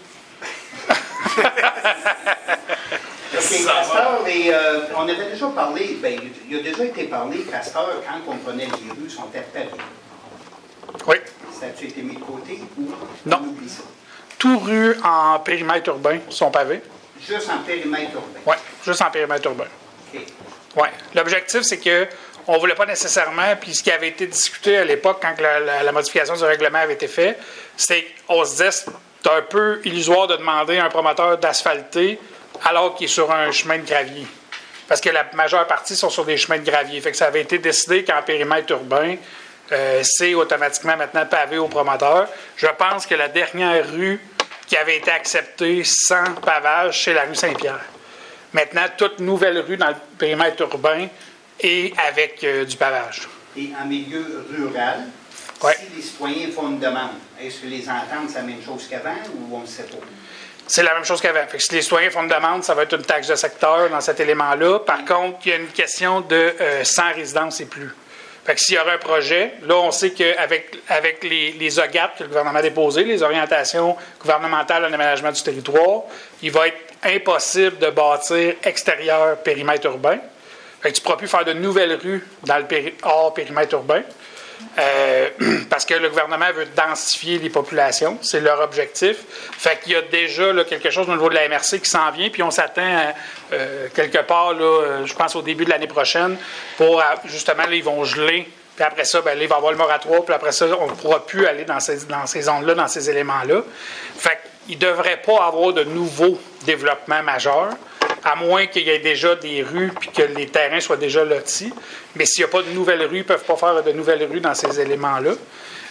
Speaker 7: OK, Castor, on avait déjà parlé, bien, il a déjà été parlé, Castor, quand on prenait les rues, sont pavées.
Speaker 1: Oui.
Speaker 7: Ça a-tu été mis de côté ou
Speaker 1: non.
Speaker 7: on oublie ça?
Speaker 1: Toutes rues en périmètre urbain sont pavées.
Speaker 7: Juste en périmètre urbain?
Speaker 1: Oui, juste en périmètre urbain.
Speaker 7: OK.
Speaker 1: Oui. L'objectif, c'est que on ne voulait pas nécessairement, puis ce qui avait été discuté à l'époque, quand la modification du règlement avait été faite, c'est qu'on se disait, c'est un peu illusoire de demander à un promoteur d'asphalter alors qu'il est sur un chemin de gravier. Parce que la majeure partie sont sur des chemins de gravier. Fait que ça avait été décidé qu'en périmètre urbain, c'est automatiquement maintenant pavé au promoteur. Je pense que la dernière rue qui avait été acceptée sans pavage, c'est la rue Saint-Pierre. Maintenant, toute nouvelle rue dans le périmètre urbain est avec du pavage.
Speaker 7: Et en milieu rural,
Speaker 1: ouais.
Speaker 7: Si les citoyens font une demande, est-ce que les ententes, c'est la même chose qu'avant ou on ne sait pas?
Speaker 1: C'est la même chose qu'avant. Fait que si les citoyens font une demande, ça va être une taxe de secteur dans cet élément-là. Par contre, il y a une question de 100 résidences et plus. Fait que s'il y aura un projet, là, on sait qu'avec les OGAT que le gouvernement a déposées, les orientations gouvernementales en aménagement du territoire, il va être impossible de bâtir extérieur périmètre urbain. Fait que tu ne pourras plus faire de nouvelles rues dans hors périmètre urbain. Parce que le gouvernement veut densifier les populations, c'est leur objectif. Fait qu'il y a déjà là, quelque chose au niveau de la MRC qui s'en vient, puis on s'attend à, quelque part, là, je pense au début de l'année prochaine, pour justement, là, ils vont geler, puis après ça, ben, là, il va y avoir le moratoire, puis après ça, on ne pourra plus aller dans ces zones-là, dans ces éléments-là. Fait qu'il ne devrait pas avoir de nouveaux développements majeurs, à moins qu'il y ait déjà des rues puis que les terrains soient déjà lotis. Mais s'il n'y a pas de nouvelles rues, ils ne peuvent pas faire de nouvelles rues dans ces éléments-là.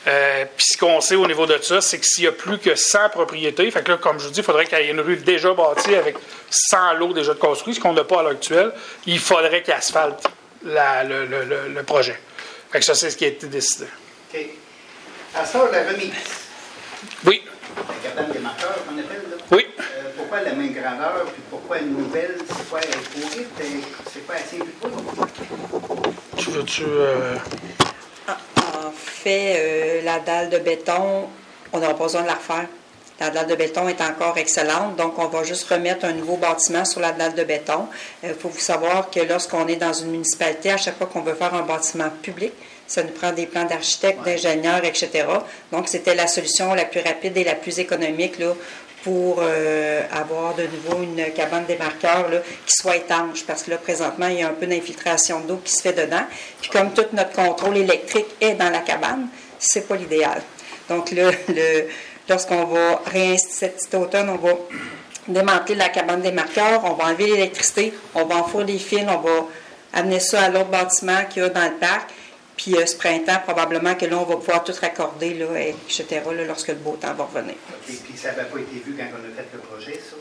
Speaker 1: Puis ce qu'on sait au niveau de ça, c'est que s'il y a plus que 100 propriétés, fait que là, comme je vous dis, il faudrait qu'il y ait une rue déjà bâtie avec 100 lots déjà de construits, ce qu'on n'a pas à l'heure actuelle. Il faudrait qu'il asphalte le projet. Fait que ça, c'est ce qui a été décidé.
Speaker 7: OK. À ça, la remise.
Speaker 1: Oui.
Speaker 7: La cabane des marqueurs, qu'on appelle, là.
Speaker 1: Oui.
Speaker 7: Pourquoi la même grandeur, puis pourquoi une nouvelle? C'est quoi, elle est pourrie? C'est quoi, assez plus
Speaker 1: Tu veux-tu...
Speaker 4: En fait, la dalle de béton, on n'aura pas besoin de la refaire. La dalle de béton est encore excellente, donc on va juste remettre un nouveau bâtiment sur la dalle de béton. Il faut vous savoir que lorsqu'on est dans une municipalité, à chaque fois qu'on veut faire un bâtiment public, ça nous prend des plans d'architectes, d'ingénieurs, etc. Donc, c'était la solution la plus rapide et la plus économique là, pour avoir de nouveau une cabane des marqueurs là, qui soit étanche, parce que là, présentement, il y a un peu d'infiltration d'eau qui se fait dedans. Puis comme tout notre contrôle électrique est dans la cabane, c'est pas l'idéal. Donc là, lorsqu'on va cet automne, on va démanteler la cabane des marqueurs, on va enlever l'électricité, on va enfourrer les fils, on va amener ça à l'autre bâtiment qu'il y a dans le parc. Puis ce printemps, probablement que là, on va pouvoir tout raccorder, là, etc., là, lorsque le beau temps va revenir.
Speaker 7: OK. Puis ça n'avait pas été vu quand on a fait le projet, ça?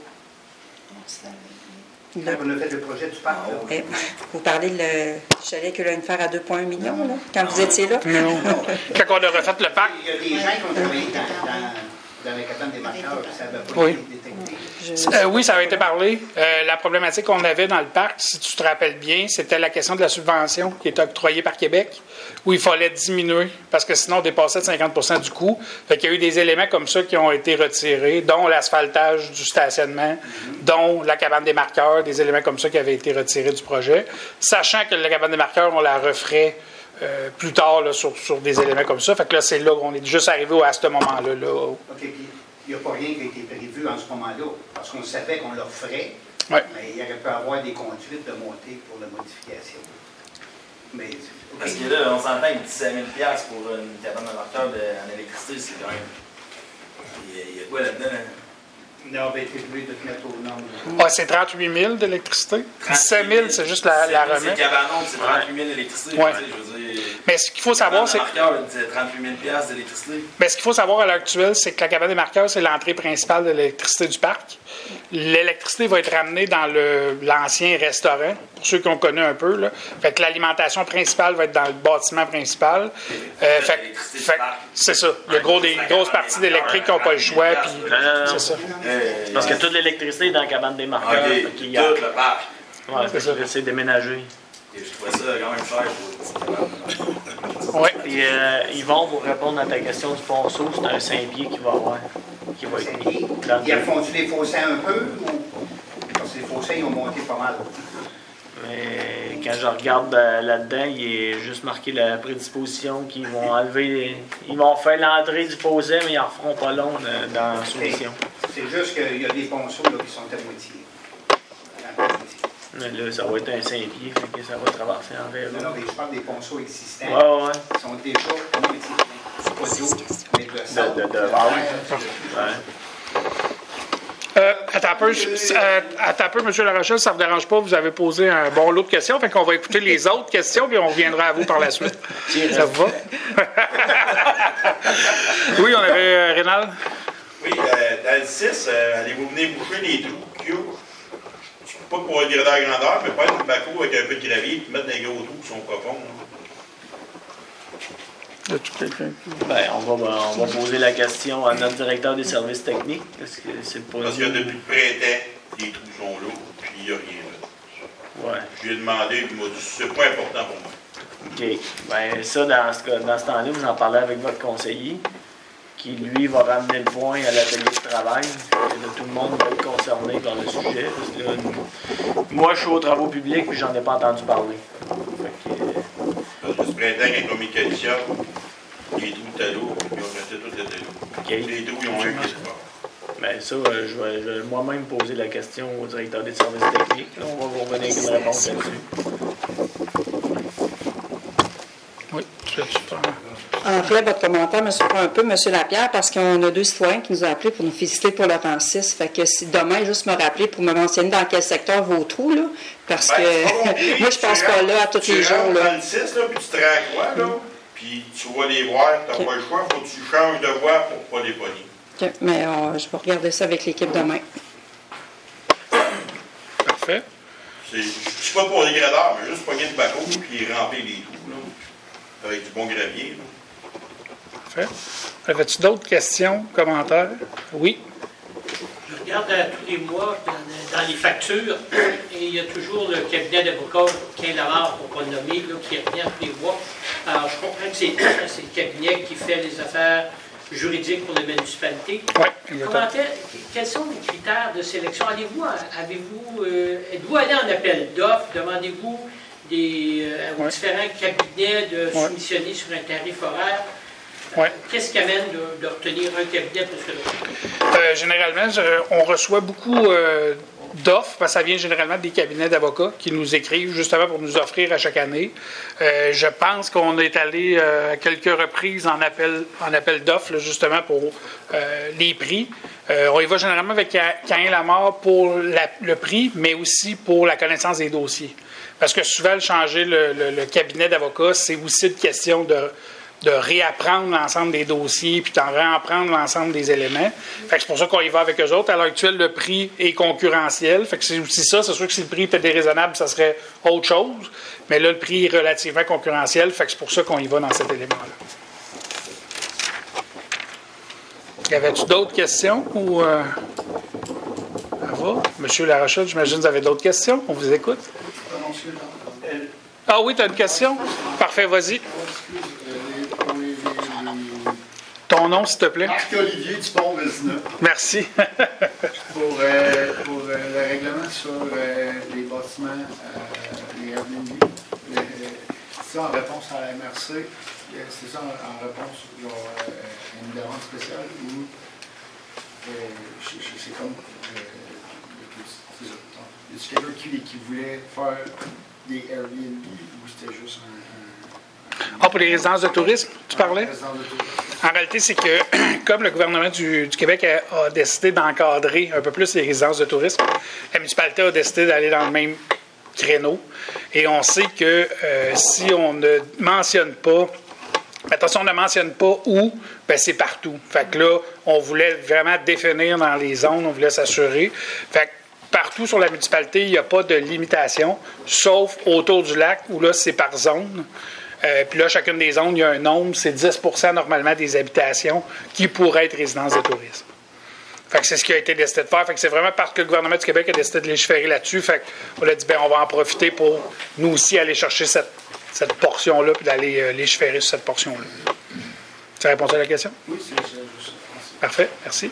Speaker 7: Quand on a fait le projet du parc, là?
Speaker 4: Vous parlez du chalet que l'on vient de faire à 2,1 millions, là, quand vous étiez là?
Speaker 1: Non. Quand on a refait le parc...
Speaker 7: Il y a des gens qui ont travaillé dans la cabane des marqueurs, ça n'avait pas été détecté.
Speaker 1: Oui, ça avait été parlé. La problématique qu'on avait dans le parc, si tu te rappelles bien, c'était la question de la subvention qui était octroyée par Québec, où il fallait diminuer, parce que sinon on dépassait de 50 du coût. Fait qu'il y a eu des éléments comme ça qui ont été retirés, dont l'asphaltage du stationnement, dont la cabane des marqueurs, des éléments comme ça qui avaient été retirés du projet. Sachant que la cabane des marqueurs, on la referait plus tard là, sur des éléments comme ça. Fait que là, c'est là qu'on est juste arrivé à ce moment-là. Là.
Speaker 7: OK. Puis il n'y a pas rien qui a été prévu en ce moment-là, parce qu'on savait qu'on le ferait,
Speaker 1: Ouais.
Speaker 7: mais il y aurait pu avoir des conduites de montée pour la modification. Mais, OK.
Speaker 8: Parce que là, on s'entend que 17 000 $ pour une cabane de marqueur en électricité, c'est quand même. Il y a quoi là-dedans? Hein?
Speaker 7: Non, ben, tu es obligé de te mettre au nombre.
Speaker 1: C'est 38 000 d'électricité. 17 000, c'est juste la remise.
Speaker 8: C'est cabanon, c'est 38 000 d'électricité.
Speaker 1: Ouais.
Speaker 8: Je veux dire,
Speaker 1: Mais ce qu'il faut savoir, c'est...
Speaker 8: marqueur, c'est 38 000 $ d'électricité.
Speaker 1: Mais ce qu'il faut savoir à l'heure actuelle, c'est que la cabane des marqueurs, c'est l'entrée principale de l'électricité du parc. L'électricité va être ramenée dans l'ancien restaurant, pour ceux qui ont connu un peu. Là. Fait que l'alimentation principale va être dans le bâtiment principal. C'est ça. Il y a des grosses parties d'électrique qui n'ont pas le choix. Puis, c'est ça.
Speaker 2: Parce que toute l'électricité est dans la cabane des marqueurs.
Speaker 8: Tout le parc.
Speaker 2: Ouais, c'est ça. C'est déménagé.
Speaker 8: Et je trouvais ça quand même cher pour
Speaker 1: Oui.
Speaker 2: Puis Yvon, pour répondre à ta question du ponceau, c'est un 5 pieds qui va avoir. Qui va être mis.
Speaker 7: Il a fondu les fossés un peu, ou... parce que les fossés, ils ont monté pas mal.
Speaker 2: Mais quand je regarde là-dedans, il est juste marqué la prédisposition qu'ils vont enlever. Ils vont faire l'entrée du fossé, mais ils en referont pas long dans la solution.
Speaker 7: C'est juste qu'il y a des ponceaux là, qui sont à moitié.
Speaker 2: Mais là, ça va être un 5 pieds, fait que ça va traverser en verre.
Speaker 7: Non, mais je parle des ponceaux existants.
Speaker 2: Ouais.
Speaker 7: Ils sont déjà à moitié pleins. Pas d'eau, mais de sable.
Speaker 2: De
Speaker 1: Attends un peu, M. Larochelle, ça ne vous dérange pas, vous avez posé un bon lot de questions, fait qu'on va écouter les autres questions, puis on reviendra à vous par la suite. Ça vous va? Oui, on avait Rénal.
Speaker 9: Oui, dans le 6, allez-vous venir boucher les trous qu'il y a? Pas pour dire de la grandeur, mais pas une bateau avec un peu de gravier et mettre des gros trous qui sont profonds.
Speaker 2: On va poser la question à notre directeur des services techniques. Parce que
Speaker 9: depuis le printemps, les trous sont là, puis il n'y a rien là.
Speaker 2: Ouais.
Speaker 9: Je lui ai demandé, puis il m'a dit c'est pas important pour moi.
Speaker 2: OK. Ben ça, dans ce temps-là, vous en parlez avec votre conseiller, qui, lui, va ramener le point à l'atelier de travail. Et là, tout le monde va être concerné par le sujet. Parce que là, moi, je suis aux travaux publics, puis j'en ai pas entendu parler.
Speaker 9: Parce que ce printemps, quand on a mis Calicia, les trous étaient lourds, puis on mettait tout était lourd.
Speaker 2: Okay.
Speaker 9: Les trous, ils ont eu quelque part.
Speaker 2: Bien, ça, je vais moi-même poser la question au directeur des services techniques. Là, on va vous revenir avec une réponse là-dessus.
Speaker 1: Oui, super.
Speaker 4: En fait, votre commentaire me surprend un peu, M. Lapierre, parce qu'on a 2 citoyens qui nous ont appelés pour nous féliciter pour le rang 6. Fait que si demain, juste me rappeler pour me mentionner dans quel secteur vos trous, là, parce que moi, je passe pas là à tous les jours.
Speaker 9: Tu
Speaker 4: Là.
Speaker 9: rentres dans le 6, là, puis tu te rends à quoi, là? puis tu vas les voir, tu n'as pas le choix, il faut que tu changes de voie pour ne pas les pogner.
Speaker 4: OK, mais je vais regarder ça avec l'équipe demain.
Speaker 1: Parfait.
Speaker 9: C'est pas pour les gradeurs, mais juste pogner le bateau puis remplir les trous, là, avec du bon gravier. Là.
Speaker 1: Parfait. Avais-tu d'autres questions, commentaires? Oui.
Speaker 10: Je regarde tous les mois dans les factures et il y a toujours le cabinet d'avocats, 15 $ pour ne pas le nommer, là, qui revient tous les mois. Alors, je comprends que c'est le cabinet qui fait les affaires juridiques pour les municipalités.
Speaker 1: Oui, exactement.
Speaker 10: Quels sont les critères de sélection? Êtes-vous allé en appel d'offres? Demandez-vous aux différents cabinets de soumissionner sur un tarif horaire? Qu'est-ce qui amène de retenir un cabinet plus que l'autre?
Speaker 1: Généralement, on reçoit beaucoup d'offres, parce que ça vient généralement des cabinets d'avocats qui nous écrivent justement pour nous offrir à chaque année. Je pense qu'on est allé à quelques reprises en appel d'offres, là, justement pour les prix. On y va généralement avec Cain Lamar pour le prix, mais aussi pour la connaissance des dossiers. Parce que souvent, changer le cabinet d'avocats, c'est aussi une question de réapprendre l'ensemble des dossiers puis d'en réapprendre l'ensemble des éléments. Fait que c'est pour ça qu'on y va avec eux autres. À l'heure actuelle, le prix est concurrentiel. Fait que c'est aussi ça. C'est sûr que si le prix était déraisonnable, ça serait autre chose. Mais là, le prix est relativement concurrentiel. Fait que c'est pour ça qu'on y va dans cet élément-là. Y avait-tu d'autres questions ou ça va? Monsieur Larochelle, j'imagine que vous avez d'autres questions. On vous écoute. Ah oui, tu as une question? Parfait, vas-y. Ton nom, s'il te plaît?
Speaker 11: Marc-Olivier Dupont-Vézina.
Speaker 1: Merci.
Speaker 11: pour le règlement sur les bâtiments, les Airbnb, c'est ça en réponse à la MRC, c'est ça en réponse à une demande spéciale ou c'est comme c'est ça. Y a quelqu'un qui voulait faire des Airbnb ou c'était juste
Speaker 1: pour les résidences de tourisme, tu parlais? En réalité, c'est que, comme le gouvernement du Québec a décidé d'encadrer un peu plus les résidences de tourisme, la municipalité a décidé d'aller dans le même créneau. Et on sait que si on ne mentionne pas, attention, on ne mentionne pas où, ben c'est partout. Fait que là, on voulait vraiment définir dans les zones, on voulait s'assurer. Fait que partout sur la municipalité, il n'y a pas de limitation, sauf autour du lac, où là, c'est par zone. Puis là, chacune des zones, il y a un nombre, c'est 10 % normalement des habitations qui pourraient être résidences de tourisme. Fait que c'est ce qui a été décidé de faire. Fait que c'est vraiment parce que le gouvernement du Québec a décidé de légiférer là-dessus. Fait qu'on a dit, on va en profiter pour nous aussi aller chercher cette portion-là puis d'aller légiférer sur cette portion-là. Ça répond à la question?
Speaker 11: Oui, c'est ça.
Speaker 1: Parfait, merci.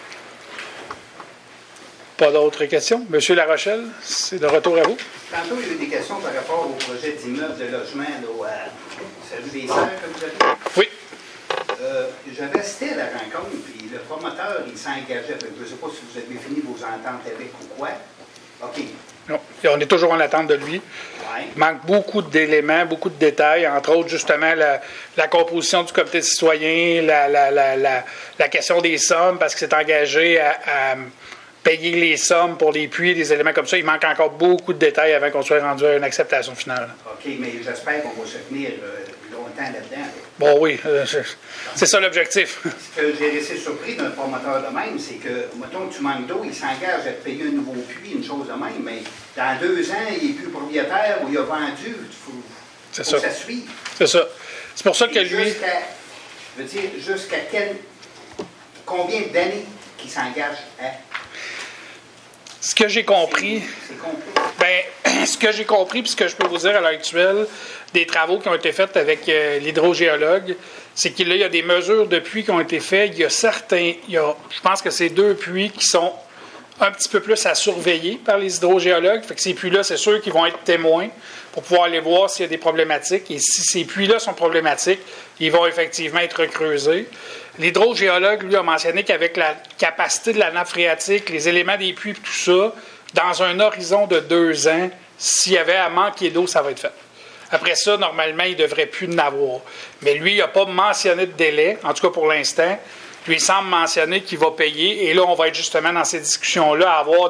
Speaker 1: Pas d'autres questions? Monsieur Larochelle, c'est de retour à vous.
Speaker 7: Tantôt, il y a eu des questions par rapport au projet d'immeuble de logement à Salut des Serres, comme vous avez dit.
Speaker 1: Oui.
Speaker 7: J'avais assisté à la rencontre, puis le promoteur, il s'engageait. Je ne sais pas si vous avez fini vos ententes avec ou quoi. OK.
Speaker 1: Non, on est toujours en attente de lui.
Speaker 7: Ouais.
Speaker 1: Il manque beaucoup d'éléments, beaucoup de détails, entre autres, justement, la composition du comité citoyen, la question des sommes, parce qu'il s'est engagé à payer les sommes pour les puits, des éléments comme ça. Il manque encore beaucoup de détails avant qu'on soit rendu à une acceptation finale.
Speaker 7: OK, mais j'espère qu'on va se tenir longtemps là-dedans.
Speaker 1: Bon, oui, c'est ça l'objectif.
Speaker 7: Ce que j'ai resté surpris d'un promoteur de même, c'est que, mettons que tu manques d'eau, il s'engage à te payer un nouveau puits, une chose de même, mais dans 2 ans, il n'est plus propriétaire ou il a vendu. Il faut que ça suive.
Speaker 1: C'est ça. C'est pour ça que lui...
Speaker 7: Je veux dire, jusqu'à combien d'années qu'il s'engage à...
Speaker 1: Ce que j'ai compris, ce que j'ai compris, puis ce que je peux vous dire à l'heure actuelle, des travaux qui ont été faits avec l'hydrogéologue, c'est qu'il y a des mesures de puits qui ont été faites. Il y a je pense que c'est 2 puits qui sont un petit peu plus à surveiller par les hydrogéologues. Fait que ces puits-là, c'est sûr qu'ils vont être témoins pour pouvoir aller voir s'il y a des problématiques. Et si ces puits-là sont problématiques, ils vont effectivement être recreusés. L'hydrogéologue, lui, a mentionné qu'avec la capacité de la nappe phréatique, les éléments des puits et tout ça, dans un horizon de 2 ans, s'il y avait à manquer d'eau, ça va être fait. Après ça, normalement, il ne devrait plus en avoir. Mais lui, il n'a pas mentionné de délai, en tout cas pour l'instant. Lui, il semble mentionner qu'il va payer. Et là, on va être justement dans ces discussions-là à avoir de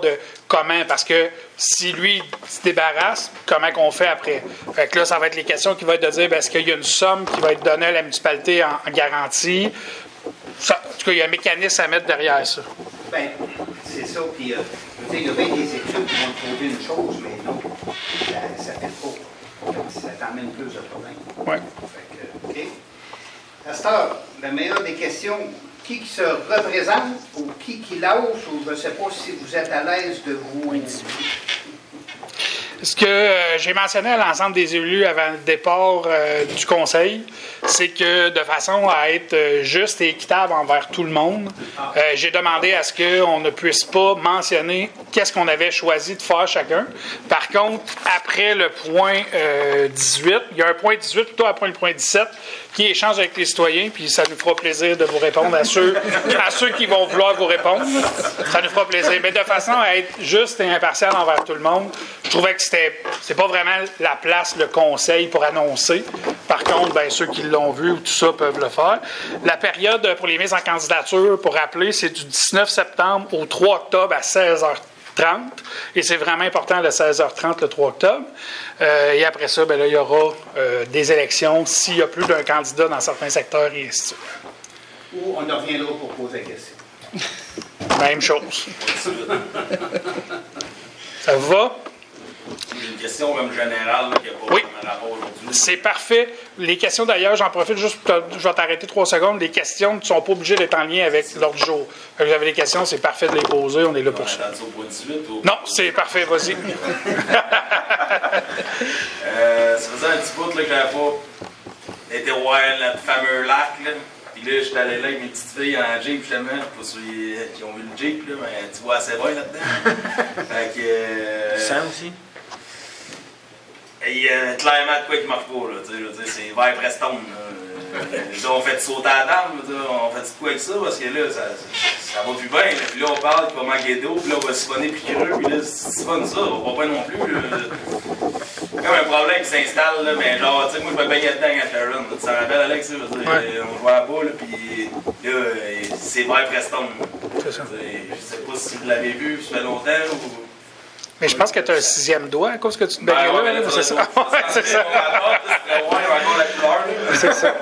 Speaker 1: comment, parce que si lui se débarrasse, comment qu'on fait après? Fait que là, ça va être les questions qui vont être de dire, est-ce qu'il y a une somme qui va être donnée à la municipalité en garantie? Ça, en tout cas, il y a un mécanisme à mettre derrière ça.
Speaker 7: Bien, c'est ça. Puis, il y a bien des études qui vont trouver une chose, mais non, ça ne fait pas. Ça t'emmène plus de problèmes.
Speaker 1: Oui.
Speaker 7: OK. Pasteur, la meilleure des questions, qui se représente ou qui lance, ou je ne sais pas si vous êtes à l'aise de vous...
Speaker 1: Ce que j'ai mentionné à l'ensemble des élus avant le départ du conseil, c'est que de façon à être juste et équitable envers tout le monde, j'ai demandé à ce qu'on ne puisse pas mentionner qu'est-ce qu'on avait choisi de faire chacun. Par contre, après le point 18, il y a un point 18 plutôt après le point 17 qui échange avec les citoyens, puis ça nous fera plaisir de vous répondre à ceux qui vont vouloir vous répondre. Ça nous fera plaisir. Mais de façon à être juste et impartial envers tout le monde, je trouvais que c'est pas vraiment la place, le conseil, pour annoncer. Par contre, bien, ceux qui l'ont vu ou tout ça peuvent le faire. La période pour les mises en candidature, pour rappeler, c'est du 19 septembre au 3 octobre à 16h30. Et c'est vraiment important, le 16h30, le 3 octobre. Et après ça, bien, là, il y aura des élections s'il y a plus d'un candidat dans certains secteurs et ainsi de suite.
Speaker 7: Ou on en reviendra pour poser la question.
Speaker 1: Même chose. Ça vous va?
Speaker 8: Une question même générale là, qui n'a pas
Speaker 1: oui.
Speaker 8: vraiment rapport aujourd'hui.
Speaker 1: C'est parfait. Les questions, d'ailleurs, j'en profite juste, je vais t'arrêter 3 secondes. Les questions ne sont pas obligées d'être en lien avec l'ordre du jour. Vous avez des questions, c'est parfait de les poser. On est là pour ça.
Speaker 8: Au point 18, ou...
Speaker 1: Non, c'est parfait. Vas-y.
Speaker 8: Ça faisait un petit bout là, que j'avais pas été voir le fameux lac. Là. Puis là, j'étais allé là avec mes petites filles en Jeep, justement, pour ceux qui ont vu le Jeep, là, mais tu vois assez bien là-dedans. Fait que...
Speaker 2: Sam aussi?
Speaker 8: Il y a clairement de quoi qui marche pas, là. Je veux dire, c'est vert Preston. Là, on fait sauter à la dame, on fait quoi avec ça, parce que là, ça va plus bien. Là. Puis là, on parle qu'il va manquer d'eau, puis là, on va siphonner plus creux, puis là, si siphonne ça, on va pas non plus. Là. Il y a un problème qui s'installe, là, mais genre, tu sais, moi, je me baignais dedans quand j'étais jeune. Tu te rappelles, Alex, ça, on jouait à la boule, puis là, c'est vert Preston.
Speaker 1: C'est ça.
Speaker 8: Je sais pas si vous l'avez vu, ça fait longtemps, ou...
Speaker 1: Mais je pense que tu as un 6e doigt à cause que tu te baignais là. C'est ça. C'est ça. C'est ça.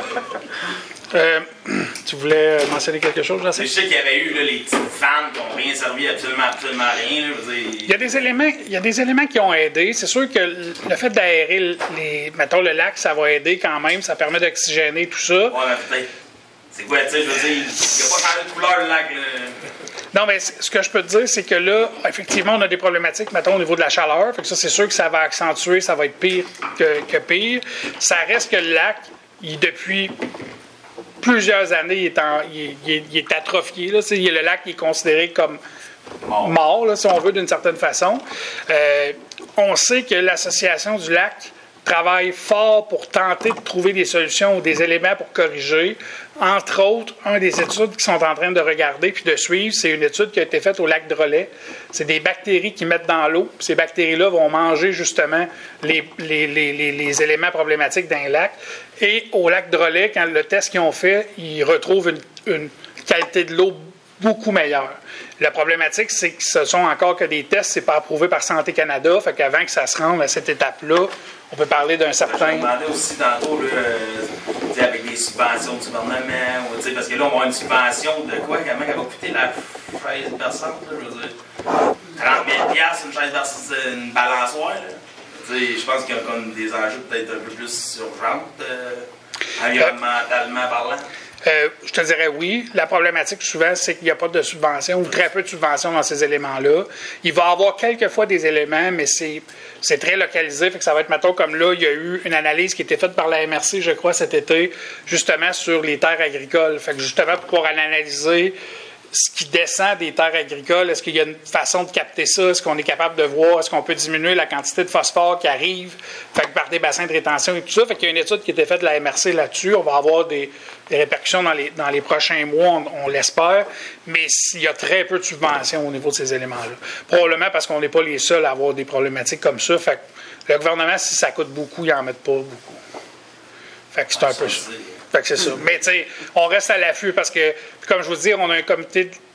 Speaker 1: Tu voulais mentionner quelque chose,
Speaker 8: je sais qu'il y avait eu là, les petites vannes qui n'ont rien servi, absolument rien. Là,
Speaker 1: il y a des éléments qui ont aidé. C'est sûr que le fait d'aérer mettons, le lac, ça va aider quand même. Ça permet d'oxygéner tout ça.
Speaker 8: Ouais, mais peut-être. C'est quoi, tu sais, je veux dire, il n'y a pas changé de couleur le lac. Là.
Speaker 1: Non, mais ce que je peux te dire, c'est que là, effectivement, on a des problématiques, mettons, au niveau de la chaleur. Fait que ça, c'est sûr que ça va accentuer, ça va être pire que pire. Ça reste que le lac, depuis plusieurs années, il est atrophié. Là. Le lac il est considéré comme mort là, si on veut, d'une certaine façon. On sait que l'Association du lac travaille fort pour tenter de trouver des solutions ou des éléments pour corriger. Entre autres, une des études qu'ils sont en train de regarder puis de suivre, c'est une étude qui a été faite au lac Drolet. C'est des bactéries qui mettent dans l'eau. Ces bactéries-là vont manger justement les éléments problématiques d'un lac. Et au lac Drolet, quand le test qu'ils ont fait, ils retrouvent une qualité de l'eau beaucoup meilleure. La problématique, c'est que ce sont encore que des tests, c'est pas approuvé par Santé Canada, fait qu'avant que ça se rende à cette étape-là, on peut parler d'un certain...
Speaker 8: Je me demandais aussi tantôt, là, avec des subventions du gouvernement, ou, parce que là, on va avoir une subvention de quoi? Comment elle va coûter la chaise versante, là, je veux dire? 30 000 $, une chaise versante, une balançoire, là. Je pense qu'il y a comme des enjeux peut-être un peu plus urgents, environnementalement parlant.
Speaker 1: Je te dirais oui. La problématique, souvent, c'est qu'il n'y a pas de subvention ou très peu de subvention dans ces éléments-là. Il va y avoir quelquefois des éléments, mais c'est très localisé. Fait que ça va être, mettons, comme là, il y a eu une analyse qui a été faite par la MRC, je crois, cet été, justement sur les terres agricoles. Fait que justement, pour pouvoir analyser ce qui descend des terres agricoles, est-ce qu'il y a une façon de capter ça? Est-ce qu'on est capable de voir? Est-ce qu'on peut diminuer la quantité de phosphore qui arrive par des bassins de rétention et tout ça? Fait qu'il y a une étude qui a été faite de la MRC là-dessus. On va avoir des répercussions dans les prochains mois, on l'espère, mais il y a très peu de subventions au niveau de ces éléments-là. Probablement parce qu'on n'est pas les seuls à avoir des problématiques comme ça. Fait que le gouvernement, si ça coûte beaucoup, il n'en met pas beaucoup. Fait que c'est un peu ça. Fait que c'est ça. Mais tu sais, on reste à l'affût parce que, comme je vous dis, on a un comité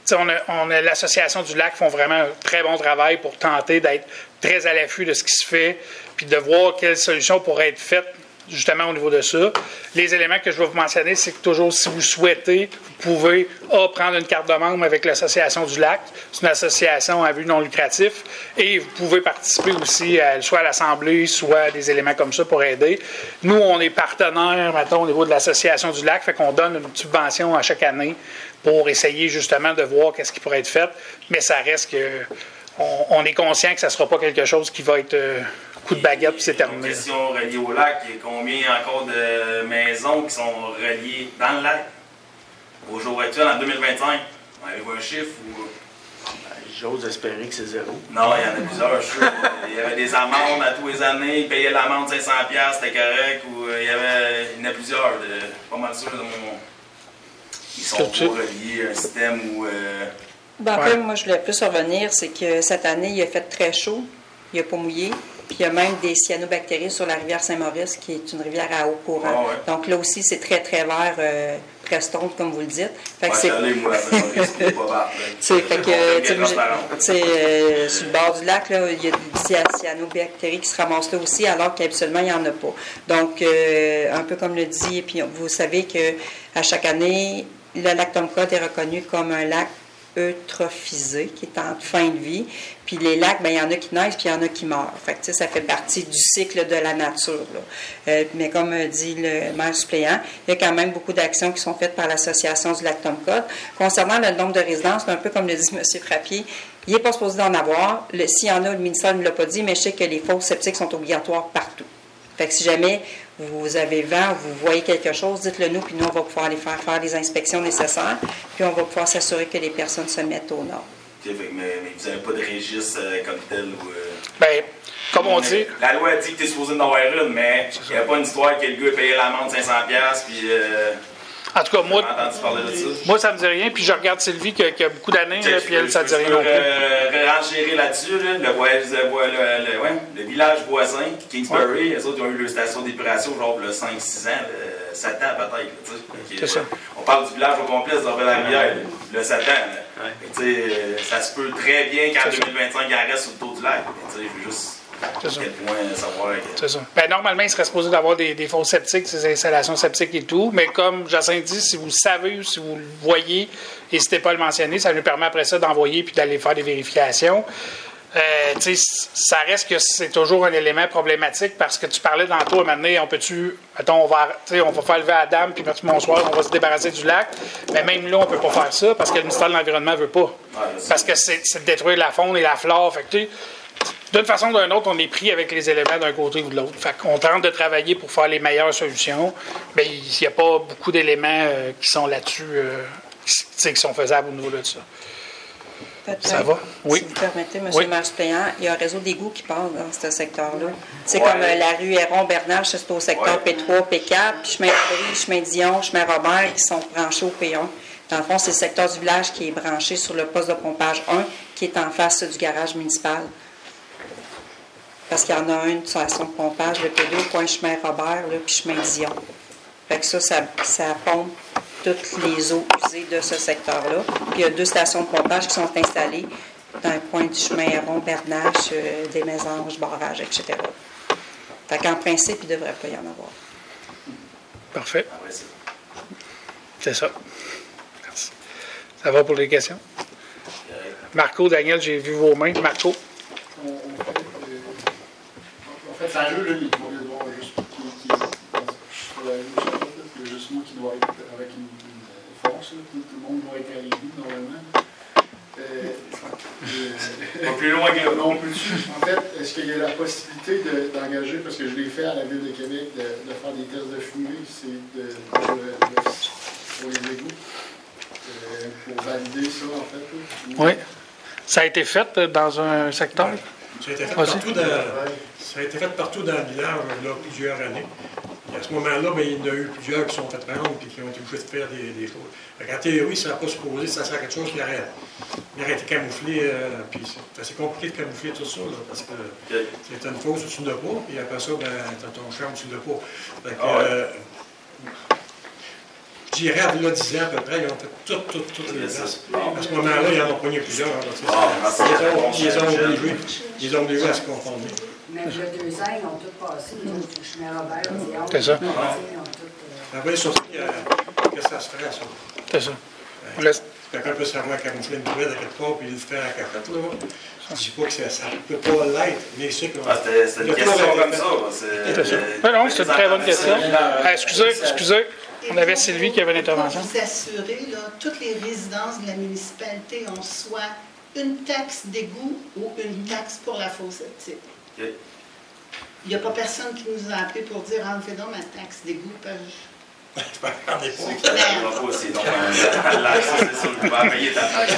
Speaker 1: on a l'Association du lac font vraiment un très bon travail pour tenter d'être très à l'affût de ce qui se fait, puis de voir quelles solutions pourraient être faites justement au niveau de ça. Les éléments que je vais vous mentionner, c'est que toujours, si vous souhaitez, vous pouvez prendre une carte de membre avec l'Association du lac. C'est une association à but non lucratif. Et vous pouvez participer aussi soit à l'Assemblée, soit à des éléments comme ça pour aider. Nous, on est partenaires, mettons, au niveau de l'Association du lac, fait qu'on donne une subvention à chaque année pour essayer justement de voir qu'est-ce qui pourrait être fait. Mais ça reste que on est conscient que ça ne sera pas quelque chose qui va être coup de baguette puis c'est terminé.
Speaker 8: Une question reliée au lac, il y a combien encore de maisons qui sont reliées dans le lac? Au jour actuel, en 2025, avez-vous un chiffre ou...
Speaker 2: J'ose espérer que c'est zéro.
Speaker 8: Non, il y en a plusieurs, je suis sûr. Il y avait des amendes à tous les années, ils payaient l'amende 500$, c'était correct, ou il y en a plusieurs, pas mal sûr, ils sont pas reliés à un système où...
Speaker 4: Moi, je voulais plus revenir, c'est que cette année, il a fait très chaud, il n'a pas mouillé, puis il y a même des cyanobactéries sur la rivière Saint-Maurice, qui est une rivière à haut courant. Ah ouais. Donc là aussi, c'est très, très vert, Preston, comme vous le dites. Fait que c'est...
Speaker 8: Allez, moi, c'est pas
Speaker 4: sur le bord du lac, là, il y a des cyanobactéries qui se ramassent là aussi, alors qu'habituellement, il n'y en a pas. Donc, un peu comme le dit, puis vous savez qu'à chaque année, le lac Tomcott est reconnu comme un lac eutrophisé, qui est en fin de vie. Puis les lacs, il y en a qui naissent, puis il y en a qui meurent. Fait que, ça fait partie du cycle de la nature. Mais comme dit le maire suppléant, il y a quand même beaucoup d'actions qui sont faites par l'Association du lac Tomcott. Concernant le nombre de résidences, un peu comme le dit M. Frappier, il n'est pas supposé d'en avoir. S'il y en a, le ministère ne l'a pas dit, mais je sais que les fosses septiques sont obligatoires partout. Fait que si jamais vous avez vent, vous voyez quelque chose, dites-le nous, puis nous, on va pouvoir aller faire les inspections nécessaires, puis on va pouvoir s'assurer que les personnes se mettent aux normes.
Speaker 8: Okay, mais vous n'avez pas de registre comme tel ou...
Speaker 1: Bien, comme on dit...
Speaker 8: La loi dit que tu es supposé en avoir une, mais il n'y a pas une histoire que le gars payait l'amende 500$, puis...
Speaker 1: En tout cas, moi, ça me dit rien, puis je regarde Sylvie qui a beaucoup d'années, puis elle, ça ne dit rien non plus.
Speaker 8: Renchérir là-dessus, le village voisin, Kingsbury, eux autres, ils ont eu leur station d'épuration, genre, 5-6 ans, 7 ans peut-être.
Speaker 1: C'est ça.
Speaker 8: On parle du village au complet, c'est la rivière, le 7 ans. Ça se peut très bien qu'en 2025, il en reste sur le tour du lac. Je veux juste...
Speaker 1: C'est ça.
Speaker 8: Savoir
Speaker 1: c'est ça. Normalement, il serait supposé d'avoir des fosses septiques, ces installations septiques et tout, mais comme Jacinthe dit, si vous le savez ou si vous le voyez, n'hésitez pas à le mentionner, ça nous permet après ça d'envoyer puis d'aller faire des vérifications. Ça reste que c'est toujours un élément problématique parce que tu parlais dans toi, maintenant, on va faire lever à la dame puis bonsoir, on va se débarrasser du lac, mais même là, on ne peut pas faire ça parce que le ministère de l'Environnement ne veut pas. Parce que c'est de détruire la faune et la flore. Fait que, d'une façon ou d'une autre, on est pris avec les éléments d'un côté ou de l'autre. Fait qu'on tente de travailler pour faire les meilleures solutions, mais il n'y a pas beaucoup d'éléments qui sont là-dessus, qui sont faisables au niveau de ça. Ça va? Oui.
Speaker 4: Si vous permettez, M. le maire suppléant, il y a un réseau d'égouts qui passe dans ce secteur-là. C'est comme la rue Héron-Bernard, c'est au secteur P3, P4, puis chemin Abri, chemin Dion, chemin Robert, qui sont branchés au P1. Dans le fond, c'est le secteur du village qui est branché sur le poste de pompage 1, qui est en face du garage municipal. Parce qu'il y en a une station de pompage, le P2, point chemin Robert, là, puis chemin Dion. Fait que ça pompe toutes les eaux usées de ce secteur-là. Puis il y a 2 stations de pompage qui sont installées dans le coin du chemin Héron, Bernache, des Mésanges, Barrage, etc. Fait qu'en principe, il ne devrait pas y en avoir.
Speaker 1: Parfait. C'est ça. Merci. Ça va pour les questions? Marco, Daniel, j'ai vu vos mains. Marco?
Speaker 11: En fait, c'est un jeu, là, il doit y avoir juste sur la rue, il y a juste moi qui dois être avec une force, là. Tout le monde doit être à l'égout, normalement.
Speaker 8: Pas plus loin que là.
Speaker 11: Non plus. En fait, est-ce qu'il y a la possibilité d'engager, parce que je l'ai fait à la Ville de Québec, de faire des tests de fumée pour les égouts, pour valider ça, en fait? Là.
Speaker 1: Oui. Ça a été fait dans un secteur?
Speaker 12: Ça a été fait partout dans le village, là, plusieurs années. Et à ce moment-là, il y en a eu plusieurs qui sont fait prendre et qui ont été obligés de faire des choses. En théorie, ça n'a pas supposé, ça sert à quelque chose qui aurait été camouflé. Puis c'est assez compliqué de camoufler tout ça, là, parce que c'est une fosse où tu ne l'as pas, et après ça, tu as ton champ où tu ne l'as pas. dirais, là, 10 ans à peu près, ils ont fait toutes les places. À ce moment-là, ils en ont pogné plusieurs. Ils ont obligés à se conformer.
Speaker 13: Mais il y a 2 ans, ils ont tout passé. Le chemin Robert,
Speaker 1: c'est ça.
Speaker 12: Après, surtout que ça se ferait, ça.
Speaker 1: C'est ça.
Speaker 12: Quelqu'un peut savoir camoufler une poubelle à quelque part puis le faire à cafette, là. Je ne dis pas que ça ne peut pas l'être, mais c'est que...
Speaker 8: C'était une question comme ça.
Speaker 1: C'est ça. Non, c'est une très bonne question. Excusez. On avait Sylvie qui avait une intervention.
Speaker 14: Pour vous assurer, là, toutes les résidences de la municipalité ont soit une taxe d'égout ou une taxe pour la fosse septique.
Speaker 8: Okay.
Speaker 14: Il n'y a pas personne qui nous a appelé pour dire enlevez donc ma taxe d'égout.
Speaker 8: C'est donc c'est sûr, tu vas payer ta taxe.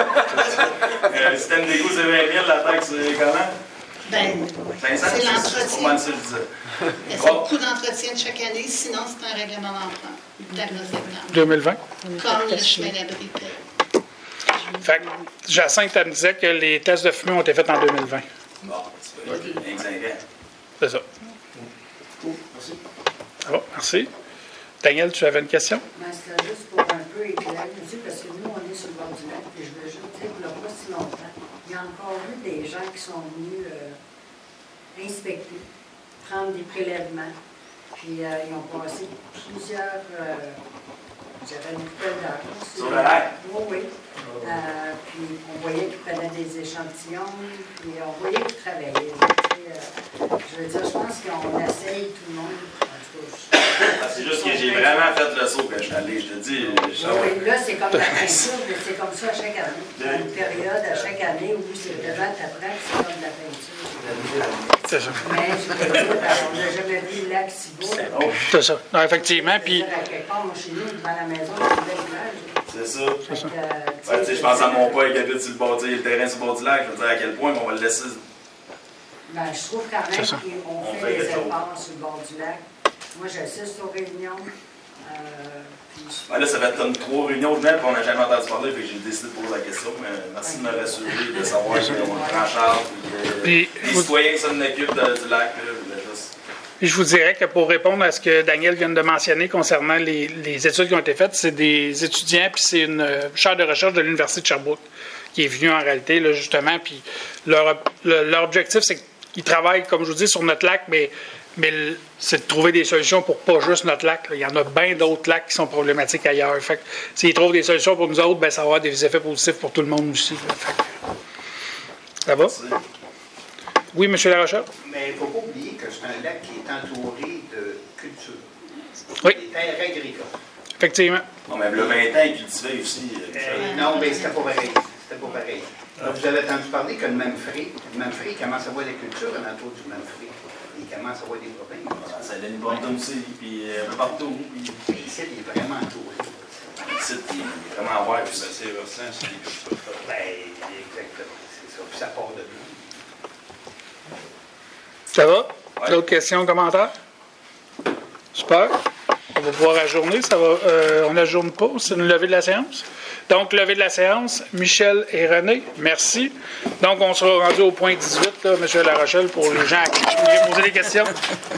Speaker 8: Le système d'égout, c'est 20 000, la taxe, c'est comment?
Speaker 14: Ben,
Speaker 8: 500,
Speaker 14: c'est l'entretien. C'est le
Speaker 8: Bon.
Speaker 14: coût d'entretien de chaque année, sinon c'est un règlement d'emprunt. Date de septembre.
Speaker 1: 2020.
Speaker 14: Comme le chemin d'abri paye.
Speaker 1: Fait que Jacinthe, elle me disait que les tests de fumée ont été faits en 2020.
Speaker 8: Bon, c'est 25 ans.
Speaker 1: C'est ça.
Speaker 11: Merci.
Speaker 1: Ah bon, merci. Daniel, tu avais une question?
Speaker 13: Ben, c'était juste pour un peu éclairer aussi, parce que nous, on est sur le bord du lac, et je veux juste dire, il n'y a pas si longtemps, il y a encore eu des gens qui sont venus inspecter, prendre des prélèvements, puis ils ont passé plusieurs... j'avais une poubelle d'argent.
Speaker 8: Sur le lac?
Speaker 13: Oui. Puis on voyait qu'ils prenaient des échantillons, puis on voyait qu'ils travaillaient. Je veux dire, je pense qu'on essaye tout le monde.
Speaker 8: C'est juste que j'ai vraiment fait le saut quand je suis allé, je te dis.
Speaker 13: Oui, là, c'est comme la peinture, mais c'est comme ça à chaque année. Il y a une période à chaque année où c'est vraiment t'apprends que c'est comme de la peinture.
Speaker 1: C'est ça.
Speaker 13: Mais je veux dire, on n'a jamais vu le lac si beau.
Speaker 1: C'est ça. Non, effectivement. Puis.
Speaker 13: À quelque part, moi, chez nous, devant la maison, il y a une belle plage.
Speaker 8: C'est ça. Je pense à mon père qui habite sur le bord, le terrain sur le bord du lac. Je veux dire à quel point on va le laisser.
Speaker 13: Ben, je trouve quand même qu'on fait des efforts sur le bord du lac. Moi, j'assiste aux réunions.
Speaker 8: Là, ça va être comme 3 réunions de même, puis on n'a jamais entendu parler, fait que j'ai décidé de poser la question. Mais merci de me rassurer, de savoir qu'on prend en charge, puis les citoyens qui s'en occupent du lac.
Speaker 1: Puis je vous dirais que pour répondre à ce que Daniel vient de mentionner concernant les études qui ont été faites, c'est des étudiants, puis c'est une chaire de recherche de l'Université de Sherbrooke qui est venue en réalité, là, justement. Puis leur objectif, c'est qu'ils travaillent, comme je vous dis, sur notre lac, mais c'est de trouver des solutions pour pas juste notre lac. Là. Il y en a bien d'autres lacs qui sont problématiques ailleurs. Fait que s'ils trouvent des solutions pour nous autres, ben, ça va avoir des effets positifs pour tout le monde aussi. Ça va? Oui, M. Larochelle?
Speaker 7: Mais il ne faut pas oublier que c'est un lac qui est entouré de culture.
Speaker 1: Oui.
Speaker 7: Des terres agricoles.
Speaker 1: Effectivement.
Speaker 8: Non, mais le 20 ans, il cultivait aussi.
Speaker 7: Non, mais c'était pas pareil. C'était pas pareil. Alors, vous avez entendu parler que le Manfrey commence à voir la culture alentour du Manfrey. Il commence à avoir des problèmes.
Speaker 8: C'est Lenny Bonton aussi, puis partout.
Speaker 7: Mais ici, il est vraiment entouré.
Speaker 8: Ici, il est vraiment à voir.
Speaker 3: C'est versant, c'est des cultures.
Speaker 7: Exactement, c'est ça. Puis ça part de là.
Speaker 1: Ça va? Ouais. D'autres questions, commentaires? Super. On va pouvoir ajourner. On n'ajourne pas. C'est une levée de la séance. Donc, levée de la séance. Michel et René, merci. Donc, on sera rendu au point 18, là, M. Larochelle, pour les gens à qui je voulais poser des questions.